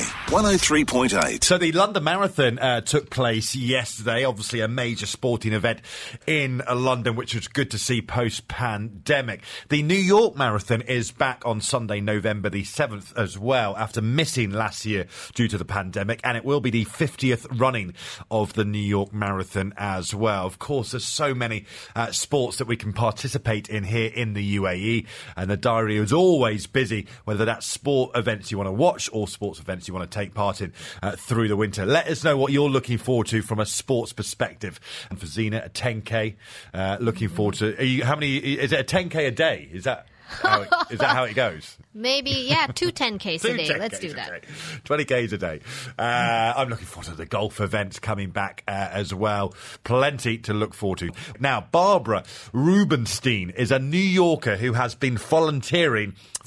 103.8.
So the London Marathon took place yesterday, obviously a major sporting event in London, which was good to see post-pandemic. The New York Marathon is back on Sunday, November the 7th as well, after missing last year due to the pandemic, and it will be the 50th running of the New York Marathon as well. Of course, there's so many sports that we can participate in here in the UAE, and the diary is always busy, whether that's sport events you want to watch or sports events you want to take part in through the winter. Let us know what you're looking forward to from a sports perspective. And for Zena, a 10K, looking forward to... how many... Is it a 10K a day? Is that how it goes?
Maybe, yeah, 2 10Ks a day. Let's do that.
20Ks a day. I'm looking forward to the golf events coming back as well. Plenty to look forward to. Now, Barbara Rubenstein is a New Yorker who has been volunteering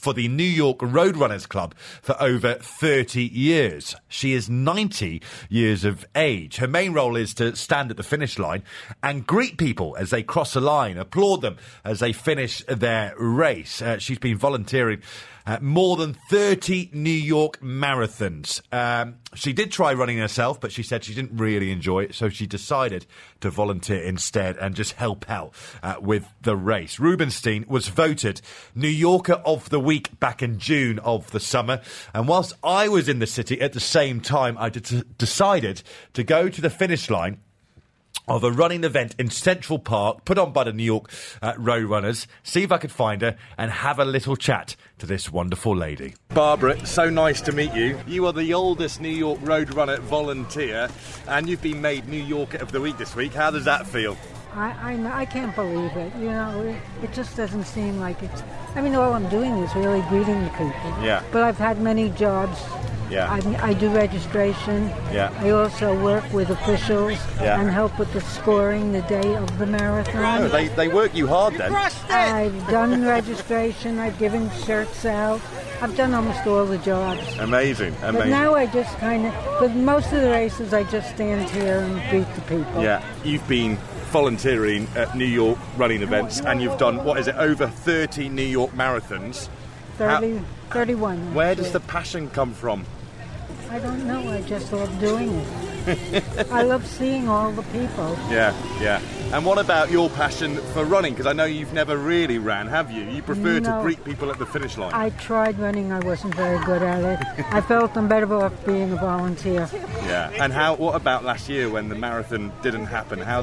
for the New York Roadrunners Club for over 30 years. She is 90 years of age. Her main role is to stand at the finish line and greet people as they cross the line, applaud them as they finish their race. She's been volunteering more than 30 New York marathons. She did try running herself, but she said she didn't really enjoy it, so she decided to volunteer instead and just help out with the race. Rubenstein was voted New Yorker of the Week back in June of the summer, and whilst I was in the city at the same time, I decided to go to the finish line of a running event in Central Park put on by the New York Roadrunners, see if I could find her and have a little chat to this wonderful lady. Barbara, so nice to meet you. You are the oldest New York Roadrunner volunteer and you've been made New Yorker of the Week this week. How does that feel?
I can't believe it. You know, it just doesn't seem like it's... I mean, all I'm doing is really greeting the people.
Yeah.
But I've had many jobs.
Yeah.
I do registration.
Yeah.
I also work with officials and help with the scoring the day of the marathon.
Oh, they work you hard then.
I've done registration. I've given shirts out. I've done almost all the jobs.
Amazing.
But now I just kind of... But most of the races, I just stand here and greet the people.
Yeah. You've been volunteering at New York running events and you've done, what is it, over 30 New York marathons.
31.
Where does the passion come from?
I don't know. I just love doing it. I love seeing all the people.
Yeah. And what about your passion for running? Because I know you've never really ran, have you? You prefer to greet people at the finish line.
I tried running. I wasn't very good at it. I felt I'm better off being a volunteer.
Yeah. And what about last year when the marathon didn't happen? I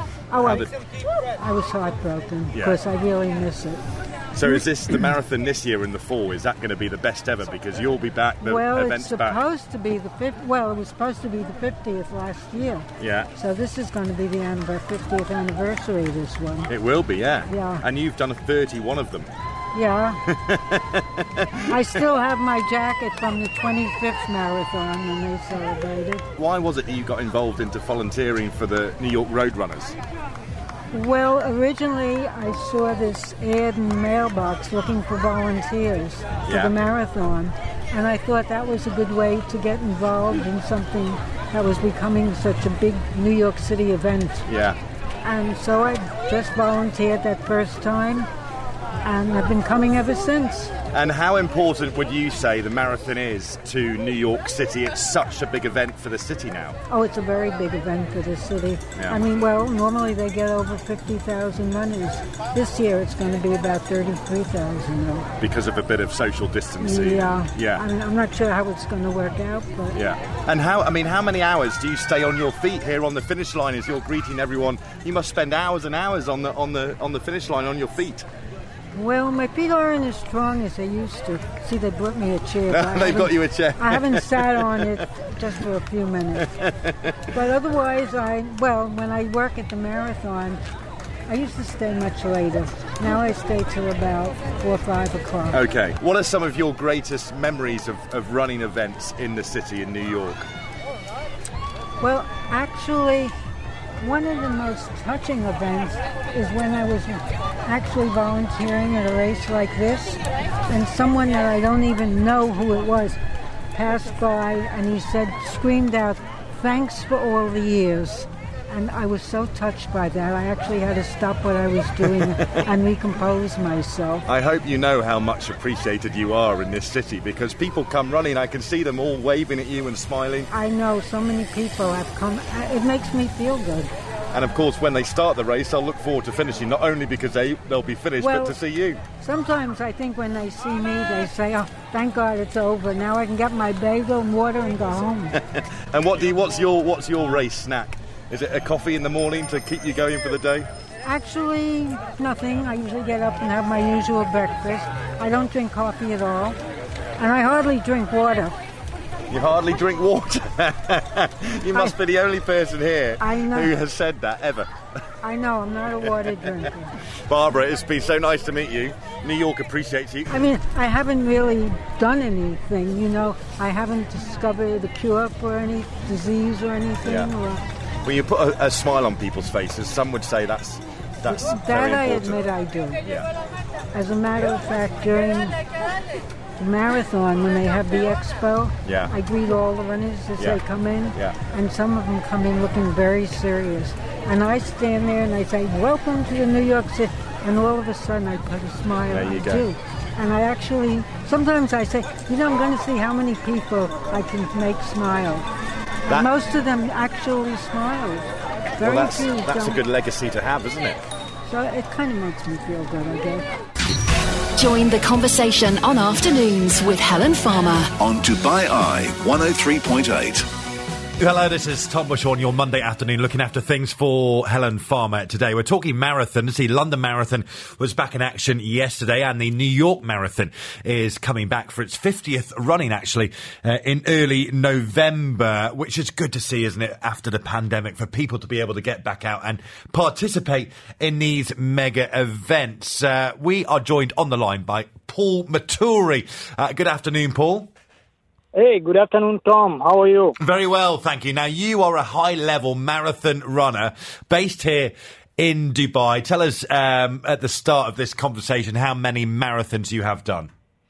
was heartbroken because I really miss it.
So is this the marathon this year in the fall? Is that going to be the best ever? Because you'll be back, the event's back.
Well, it's supposed to be it was supposed to be the 50th last year.
Yeah.
So this is going to be the 50th anniversary, this one.
It will be, yeah.
Yeah.
And you've done 31 of them.
Yeah. I still have my jacket from the 25th marathon when they celebrated.
Why was it that you got involved into volunteering for the New York Roadrunners?
Well, originally I saw this ad in the mailbox looking for volunteers for the marathon, and I thought that was a good way to get involved in something that was becoming such a big New York City event.
Yeah.
And so I just volunteered that first time, and I've been coming ever since.
And how important would you say the marathon is to New York City? It's such a big event for the city now.
Oh, it's a very big event for the city.
Yeah.
I mean, well, normally they get over 50,000 runners. This year it's going to be about 33,000 though.
Because of a bit of social distancing.
Yeah.
Yeah.
I mean, I'm not sure how it's going to work out, but...
Yeah. And how many hours do you stay on your feet here on the finish line as you're greeting everyone? You must spend hours and hours on the finish line on your feet.
Well, my feet aren't as strong as they used to. See, they brought me a chair.
They've got you a chair.
I haven't sat on it just for a few minutes. But otherwise, when I work at the marathon, I used to stay much later. Now I stay till about 4 or 5 o'clock.
Okay. What are some of your greatest memories of running events in the city in New York?
Well, actually, one of the most touching events is when I was actually volunteering at a race like this, and someone that I don't even know who it was passed by, and he screamed out, "Thanks for all the years." And I was so touched by that, I actually had to stop what I was doing and recompose myself.
I hope you know how much appreciated you are in this city, because people come running, I can see them all waving at you and smiling.
I know, so many people have come. It makes me feel good.
And of course, when they start the race, I'll look forward to finishing, not only because they'll be finished, but to see you.
Sometimes I think when they see me, they say, "Oh, thank God it's over. Now I can get my bagel and water and go home."
And what's your race snack? Is it a coffee in the morning to keep you going for the day?
Actually, nothing. I usually get up and have my usual breakfast. I don't drink coffee at all. And I hardly drink water.
You hardly drink water? You must be the only person here who has said that ever.
I know, I'm not a water drinker.
Barbara, it's been so nice to meet you. New York appreciates you.
I mean, I haven't really done anything, you know. I haven't discovered a cure for any disease or anything.
Yeah. When you put a smile on people's faces, some would say that's
that
very
I
important.
admit I do.
Yeah.
As a matter of fact, during the marathon, when they have the expo, I greet all the runners as they come in, and some of them come in looking very serious. And I stand there and I say, "Welcome to the New York City," and all of a sudden I put a smile on too. And I actually, sometimes I say, I'm going to see how many people I can make smile. And most of them actually smile. Very few
that's a good legacy to have, isn't it?
So it kind of makes me feel good, I guess.
Join the conversation on Afternoons with Helen Farmer.
On Dubai Eye 103.8.
Hello, this is Tom Bush on your Monday afternoon, looking after things for Helen Farmer today. We're talking marathons. The London Marathon was back in action yesterday, and the New York Marathon is coming back for its 50th running, actually, in early November, which is good to see, isn't it, after the pandemic, for people to be able to get back out and participate in these mega events. We are joined on the line by Paul Maturi. Good afternoon, Paul.
Hey, good afternoon, Tom. How are you?
Very well, thank you. Now, you are a high-level marathon runner based here in Dubai. Tell us at the start of this conversation how many marathons you have done.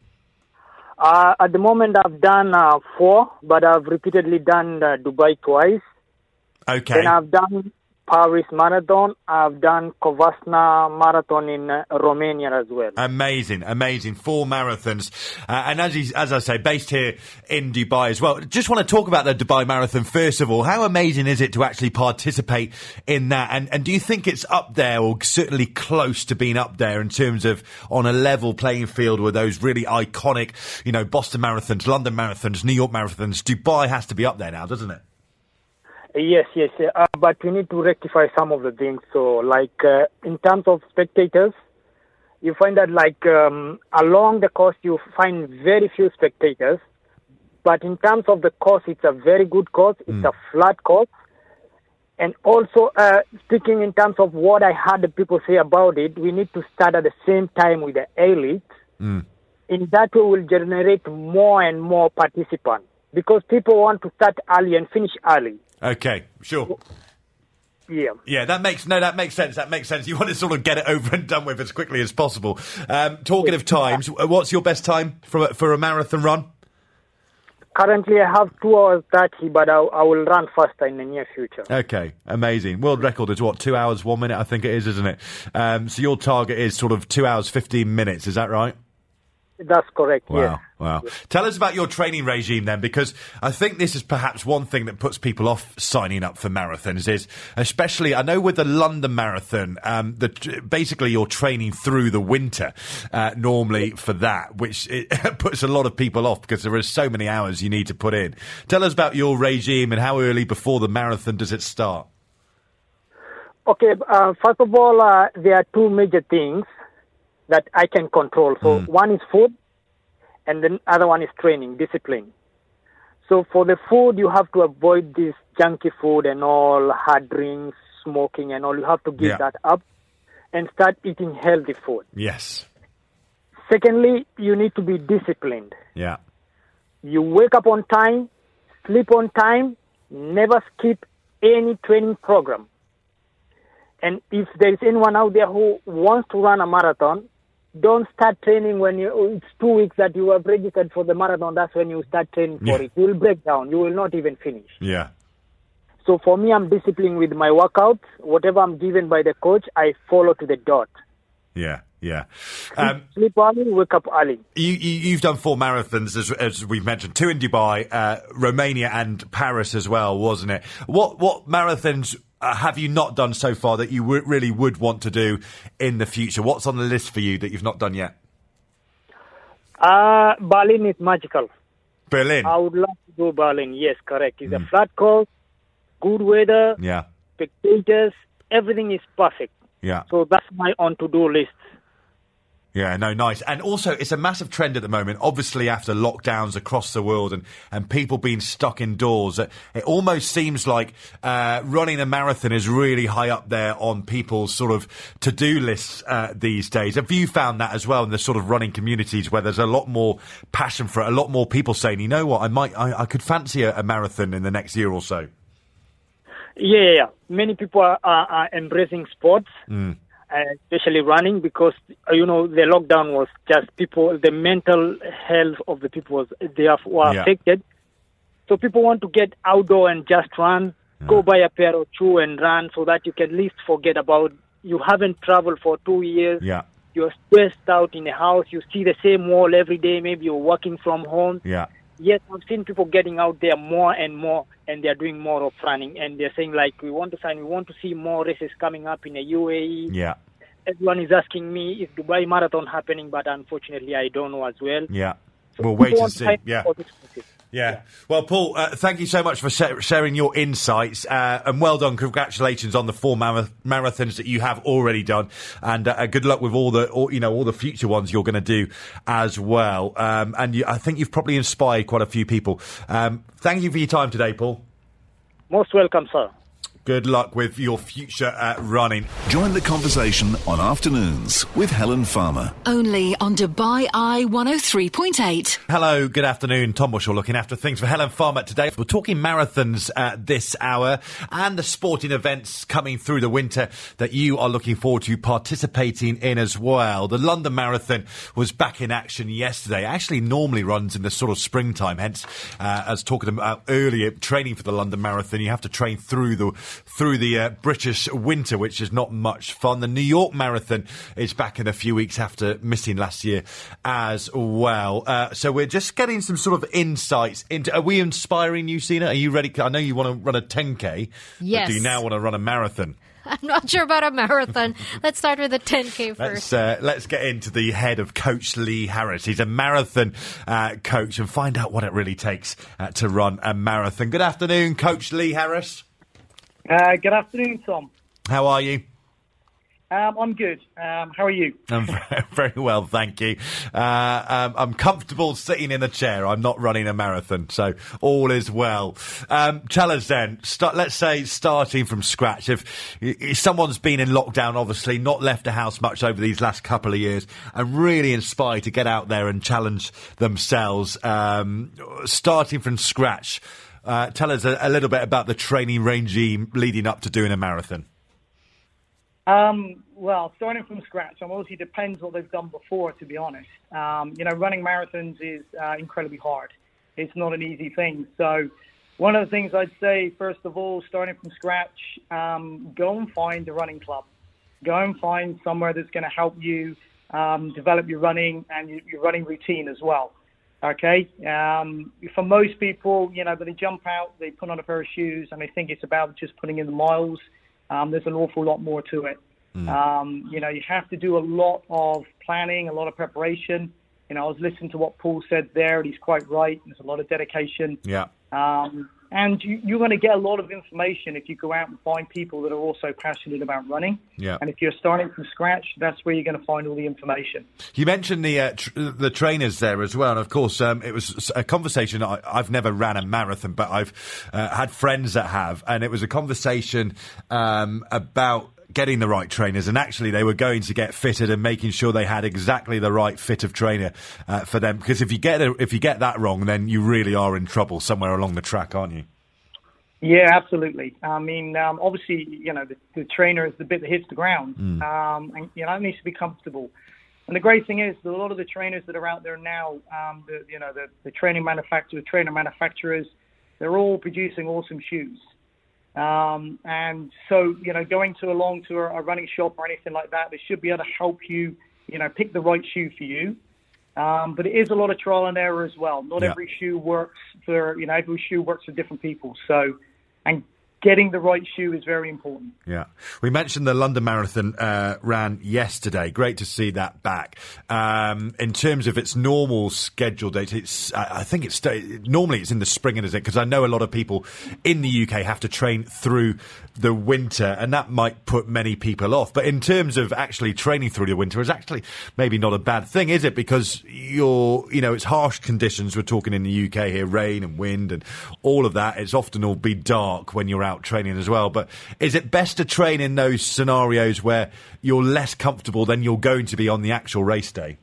At the moment, I've done 4, but I've repeatedly done Dubai twice.
Okay.
Then I've done Paris Marathon. I've done Kovasna Marathon in Romania as well.
Amazing. 4 marathons. And as I say, based here in Dubai as well. Just want to talk about the Dubai Marathon first of all. How amazing is it to actually participate in that? And do you think it's up there, or certainly close to being up there in terms of on a level playing field with those really iconic, Boston Marathons, London Marathons, New York Marathons? Dubai has to be up there now, doesn't it?
Yes. But we need to rectify some of the things. So, in terms of spectators, you find that, along the course, you find very few spectators. But in terms of the course, it's a very good course. It's a flat course. And also, speaking in terms of what I heard the people say about it, we need to start at the same time with the elite. In that way, we'll generate more and more participants. Because people want to start early and finish early.
Okay, sure.
Yeah,
that makes sense. You want to sort of get it over and done with as quickly as possible. Talking of times, what's your best time for a marathon run?
Currently, I have 2 hours 30, but I will run faster in the near future.
Okay, amazing. World record is what, 2 hours 1 minute? I think it is, isn't it? So your target is sort of 2 hours 15 minutes. Is that right?
That's correct,
Wow.
yes.
Tell us about your training regime then, because I think this is perhaps one thing that puts people off signing up for marathons is, especially, I know with the London Marathon, basically you're training through the winter normally for that, which it puts a lot of people off because there are so many hours you need to put in. Tell us about your regime and how early before the marathon does it start?
Okay, first of all, there are 2 major things that I can control. So one is food, and the other one is training, discipline. So for the food, you have to avoid this junky food and all, hard drinks, smoking and all. You have to give that up and start eating healthy food.
Yes.
Secondly, you need to be disciplined.
Yeah.
You wake up on time, sleep on time, never skip any training program. And if there is anyone out there who wants to run a marathon, don't start training when it's 2 weeks that you have registered for the marathon. That's when you start training for it. You will break down. You will not even finish.
Yeah.
So for me, I'm disciplined with my workouts. Whatever I'm given by the coach, I follow to the dot.
Yeah.
Sleep early, wake up early.
You've done 4 marathons, as we've mentioned, 2 in Dubai, Romania and Paris as well, wasn't it? What marathons have you not done so far that you really would want to do in the future? What's on the list for you that you've not done yet?
Berlin is magical.
Berlin?
I would love to go Berlin. Yes, correct. It's a flat course, good weather, spectators, everything is perfect.
Yeah.
So that's my on-to-do list.
Yeah, no, nice. And also, it's a massive trend at the moment, obviously after lockdowns across the world and people being stuck indoors. It almost seems like running a marathon is really high up there on people's sort of to-do lists these days. Have you found that as well in the sort of running communities where there's a lot more passion for it, a lot more people saying, you know what, I could fancy a marathon in the next year or so?
Yeah. Many people are embracing sports. especially running, because the lockdown was just the mental health of the people were affected. So people want to get outdoor and just run, go buy a pair or two and run, so that you can at least forget about you haven't traveled for 2 years.
Yeah.
You're stressed out in the house. You see the same wall every day. Maybe you're working from home.
Yeah.
Yes, I've seen people getting out there more and more, and they're doing more of running. And they're saying, like, we want to see more races coming up in the UAE.
Yeah.
Everyone is asking me, is Dubai Marathon happening? But unfortunately, I don't know as well.
Yeah.
So
we'll wait to see.
Yeah.
Well, Paul, thank you so much for sharing your insights, and well done. Congratulations on the 4 marathons that you have already done, and good luck with all the future ones you're going to do as well. I think you've probably inspired quite a few people. Thank you for your time today, Paul.
Most welcome, sir.
Good luck with your future running.
Join the conversation on Afternoons with Helen Farmer.
Only on Dubai Eye 103.8.
Hello, good afternoon. Tom Bushell looking after things for Helen Farmer today. We're talking marathons this hour and the sporting events coming through the winter that you are looking forward to participating in as well. The London Marathon was back in action yesterday. It actually normally runs in the sort of springtime, hence, as talking about earlier, training for the London Marathon, you have to train through the British winter, which is not much fun. The New York Marathon is back in a few weeks after missing last year as well. So we're just getting some sort of insights into. Are we inspiring you, Sina? Are you ready? I know you want to run a 10K.
Yes.
But do you now want to run a marathon?
I'm not sure about a marathon. Let's start with the 10K first.
Let's get into the head of Coach Lee Harris. He's a marathon coach, and find out what it really takes to run a marathon. Good afternoon, Coach Lee Harris.
Good afternoon, Tom.
How are you?
I'm good. How are you?
I'm very well, thank you. I'm comfortable sitting in a chair. I'm not running a marathon, so all is well. Tell us then, let's say starting from scratch, if someone's been in lockdown, obviously, not left the house much over these last couple of years, and really inspired to get out there and challenge themselves, starting from scratch, tell us a little bit about the training regime leading up to doing a marathon.
Well, starting from scratch, obviously depends what they've done before, to be honest. Running marathons is incredibly hard. It's not an easy thing. So one of the things I'd say, first of all, starting from scratch, go and find a running club. Go and find somewhere that's going to help you develop your running and your running routine as well. Okay? For most people, when they jump out, they put on a pair of shoes and they think it's about just putting in the miles. There's an awful lot more to it. You have to do a lot of planning, a lot of preparation. I was listening to what Paul said there, and he's quite right. There's a lot of dedication.
Yeah.
And you're going to get a lot of information if you go out and find people that are also passionate about running.
Yeah.
And if you're starting from scratch, that's where you're going to find all the information.
You mentioned the trainers there as well. And, of course, it was a conversation. I've never ran a marathon, but I've had friends that have. And it was a conversation about getting the right trainers, and actually they were going to get fitted and making sure they had exactly the right fit of trainer for them. Because if you get that wrong, then you really are in trouble somewhere along the track, aren't you?
Yeah, absolutely. I mean, obviously, the trainer is the bit that hits the ground, and it needs to be comfortable. And the great thing is that a lot of the trainers that are out there now, the trainer manufacturers, they're all producing awesome shoes. And so, going to a running shop or anything like that, they should be able to help you, pick the right shoe for you. But it is a lot of trial and error as well. Not every shoe works for, every shoe works for different people. So, and getting the right shoe is very important.
Yeah. We mentioned the London Marathon ran yesterday. Great to see that back. In terms of its normal schedule date, I think normally it's in the spring, isn't it? Because I know a lot of people in the UK have to train through the winter, and that might put many people off. But in terms of actually training through the winter, it's actually maybe not a bad thing, is it? Because it's harsh conditions. We're talking in the UK here, rain and wind and all of that. It's often will be dark when you're out training as well. But is it best to train in those scenarios where you're less comfortable than you're going to be on the actual race day?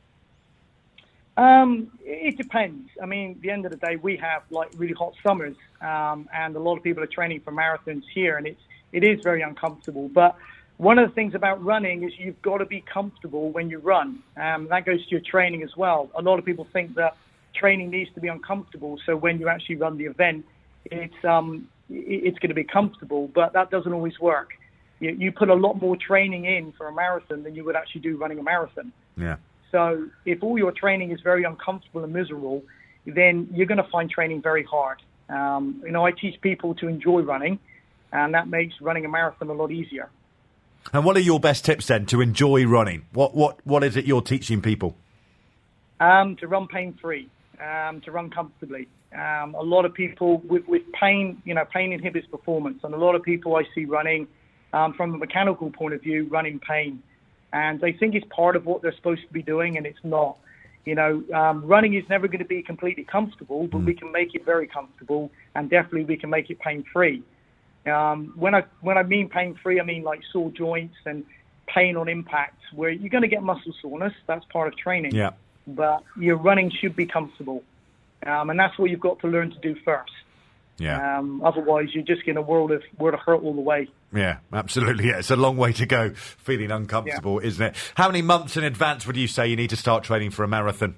It depends. I mean, at the end of the day, we have really hot summers, and a lot of people are training for marathons here, and it is very uncomfortable. But one of the things about running is you've got to be comfortable when you run. That goes to your training as well. A lot of people think that training needs to be uncomfortable, so when you actually run the event, it's going to be comfortable, but that doesn't always work. You put a lot more training in for a marathon than you would actually do running a marathon.
Yeah.
So if all your training is very uncomfortable and miserable, then you're going to find training very hard. I teach people to enjoy running, and that makes running a marathon a lot easier.
And what are your best tips then to enjoy running? What is it you're teaching people?
To run pain-free, to run comfortably. A lot of people with pain, pain inhibits performance, and a lot of people I see running from a mechanical point of view, running pain, and they think it's part of what they're supposed to be doing, and it's not. Running is never going to be completely comfortable, but we can make it very comfortable, and definitely we can make it pain-free. When I mean pain-free, I mean like sore joints and pain on impact, where you're going to get muscle soreness. That's part of training.
Yeah.
But your running should be comfortable, and that's what you've got to learn to do first.
Yeah.
Otherwise, you're just in a world of hurt all the way.
Yeah, absolutely. Yeah, it's a long way to go, feeling uncomfortable, isn't it? How many months in advance would you say you need to start training for a marathon?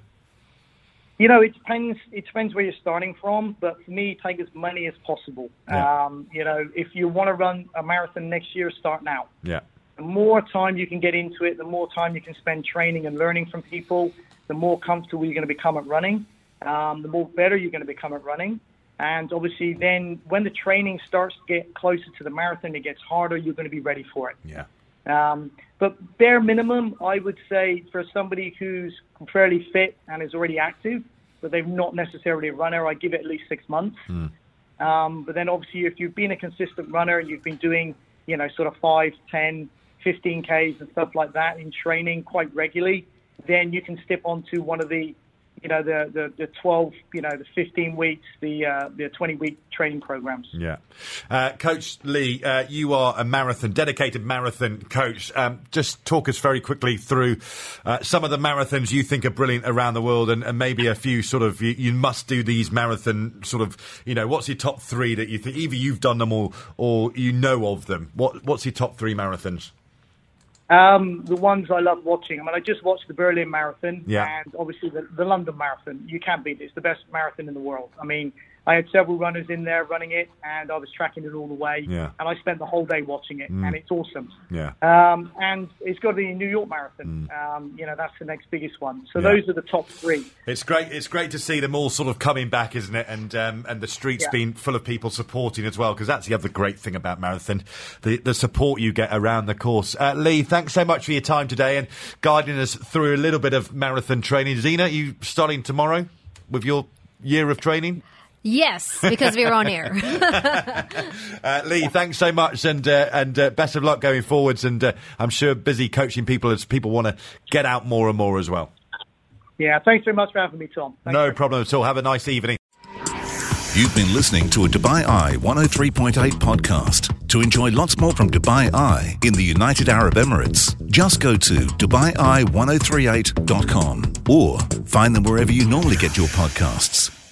It depends. It depends where you're starting from, but for me, take as many as possible.
Yeah.
If you want to run a marathon next year, start now.
Yeah.
The more time you can get into it, the more time you can spend training and learning from people, the more comfortable you're going to become at running, the more better you're going to become at running. And obviously then when the training starts to get closer to the marathon, it gets harder, you're going to be ready for it.
Yeah.
But bare minimum, I would say for somebody who's fairly fit and is already active, but they're not necessarily a runner, I give it at least 6 months. But then obviously if you've been a consistent runner and you've been doing, sort of 5, 10, 15 Ks and stuff like that in training quite regularly, then you can step onto one of the, the 12, the 15 weeks, the 20-week training programs.
Yeah. Coach Lee, you are a dedicated marathon coach. Just talk us very quickly through some of the marathons you think are brilliant around the world and maybe a few sort of, you must do these marathon sort of, what's your top 3 that you think, either you've done them or you know of them? What's your top 3 marathons?
The ones I love watching. I just watched the Berlin Marathon and obviously the London Marathon. You can't beat it. It's the best marathon in the world. I had several runners in there running it, and I was tracking it all the way. Yeah. And I spent the whole day watching it, and it's awesome.
Yeah.
And it's got to be a New York Marathon. That's the next biggest one. So those are the top 3.
It's great. It's great to see them all sort of coming back, isn't it? And the streets being full of people supporting as well, because that's the other great thing about marathon, the support you get around the course. Lee, thanks so much for your time today and guiding us through a little bit of marathon training. Zena, you starting tomorrow with your year of training?
Yes, because we're on air.
Lee, thanks so much, and best of luck going forwards. And I'm sure busy coaching people as people want to get out more and more as well.
Yeah, thanks very much for having me, Tom.
No problem at all. Have a nice evening.
You've been listening to a Dubai Eye 103.8 podcast. To enjoy lots more from Dubai Eye in the United Arab Emirates, just go to DubaiEye1038.com or find them wherever you normally get your podcasts.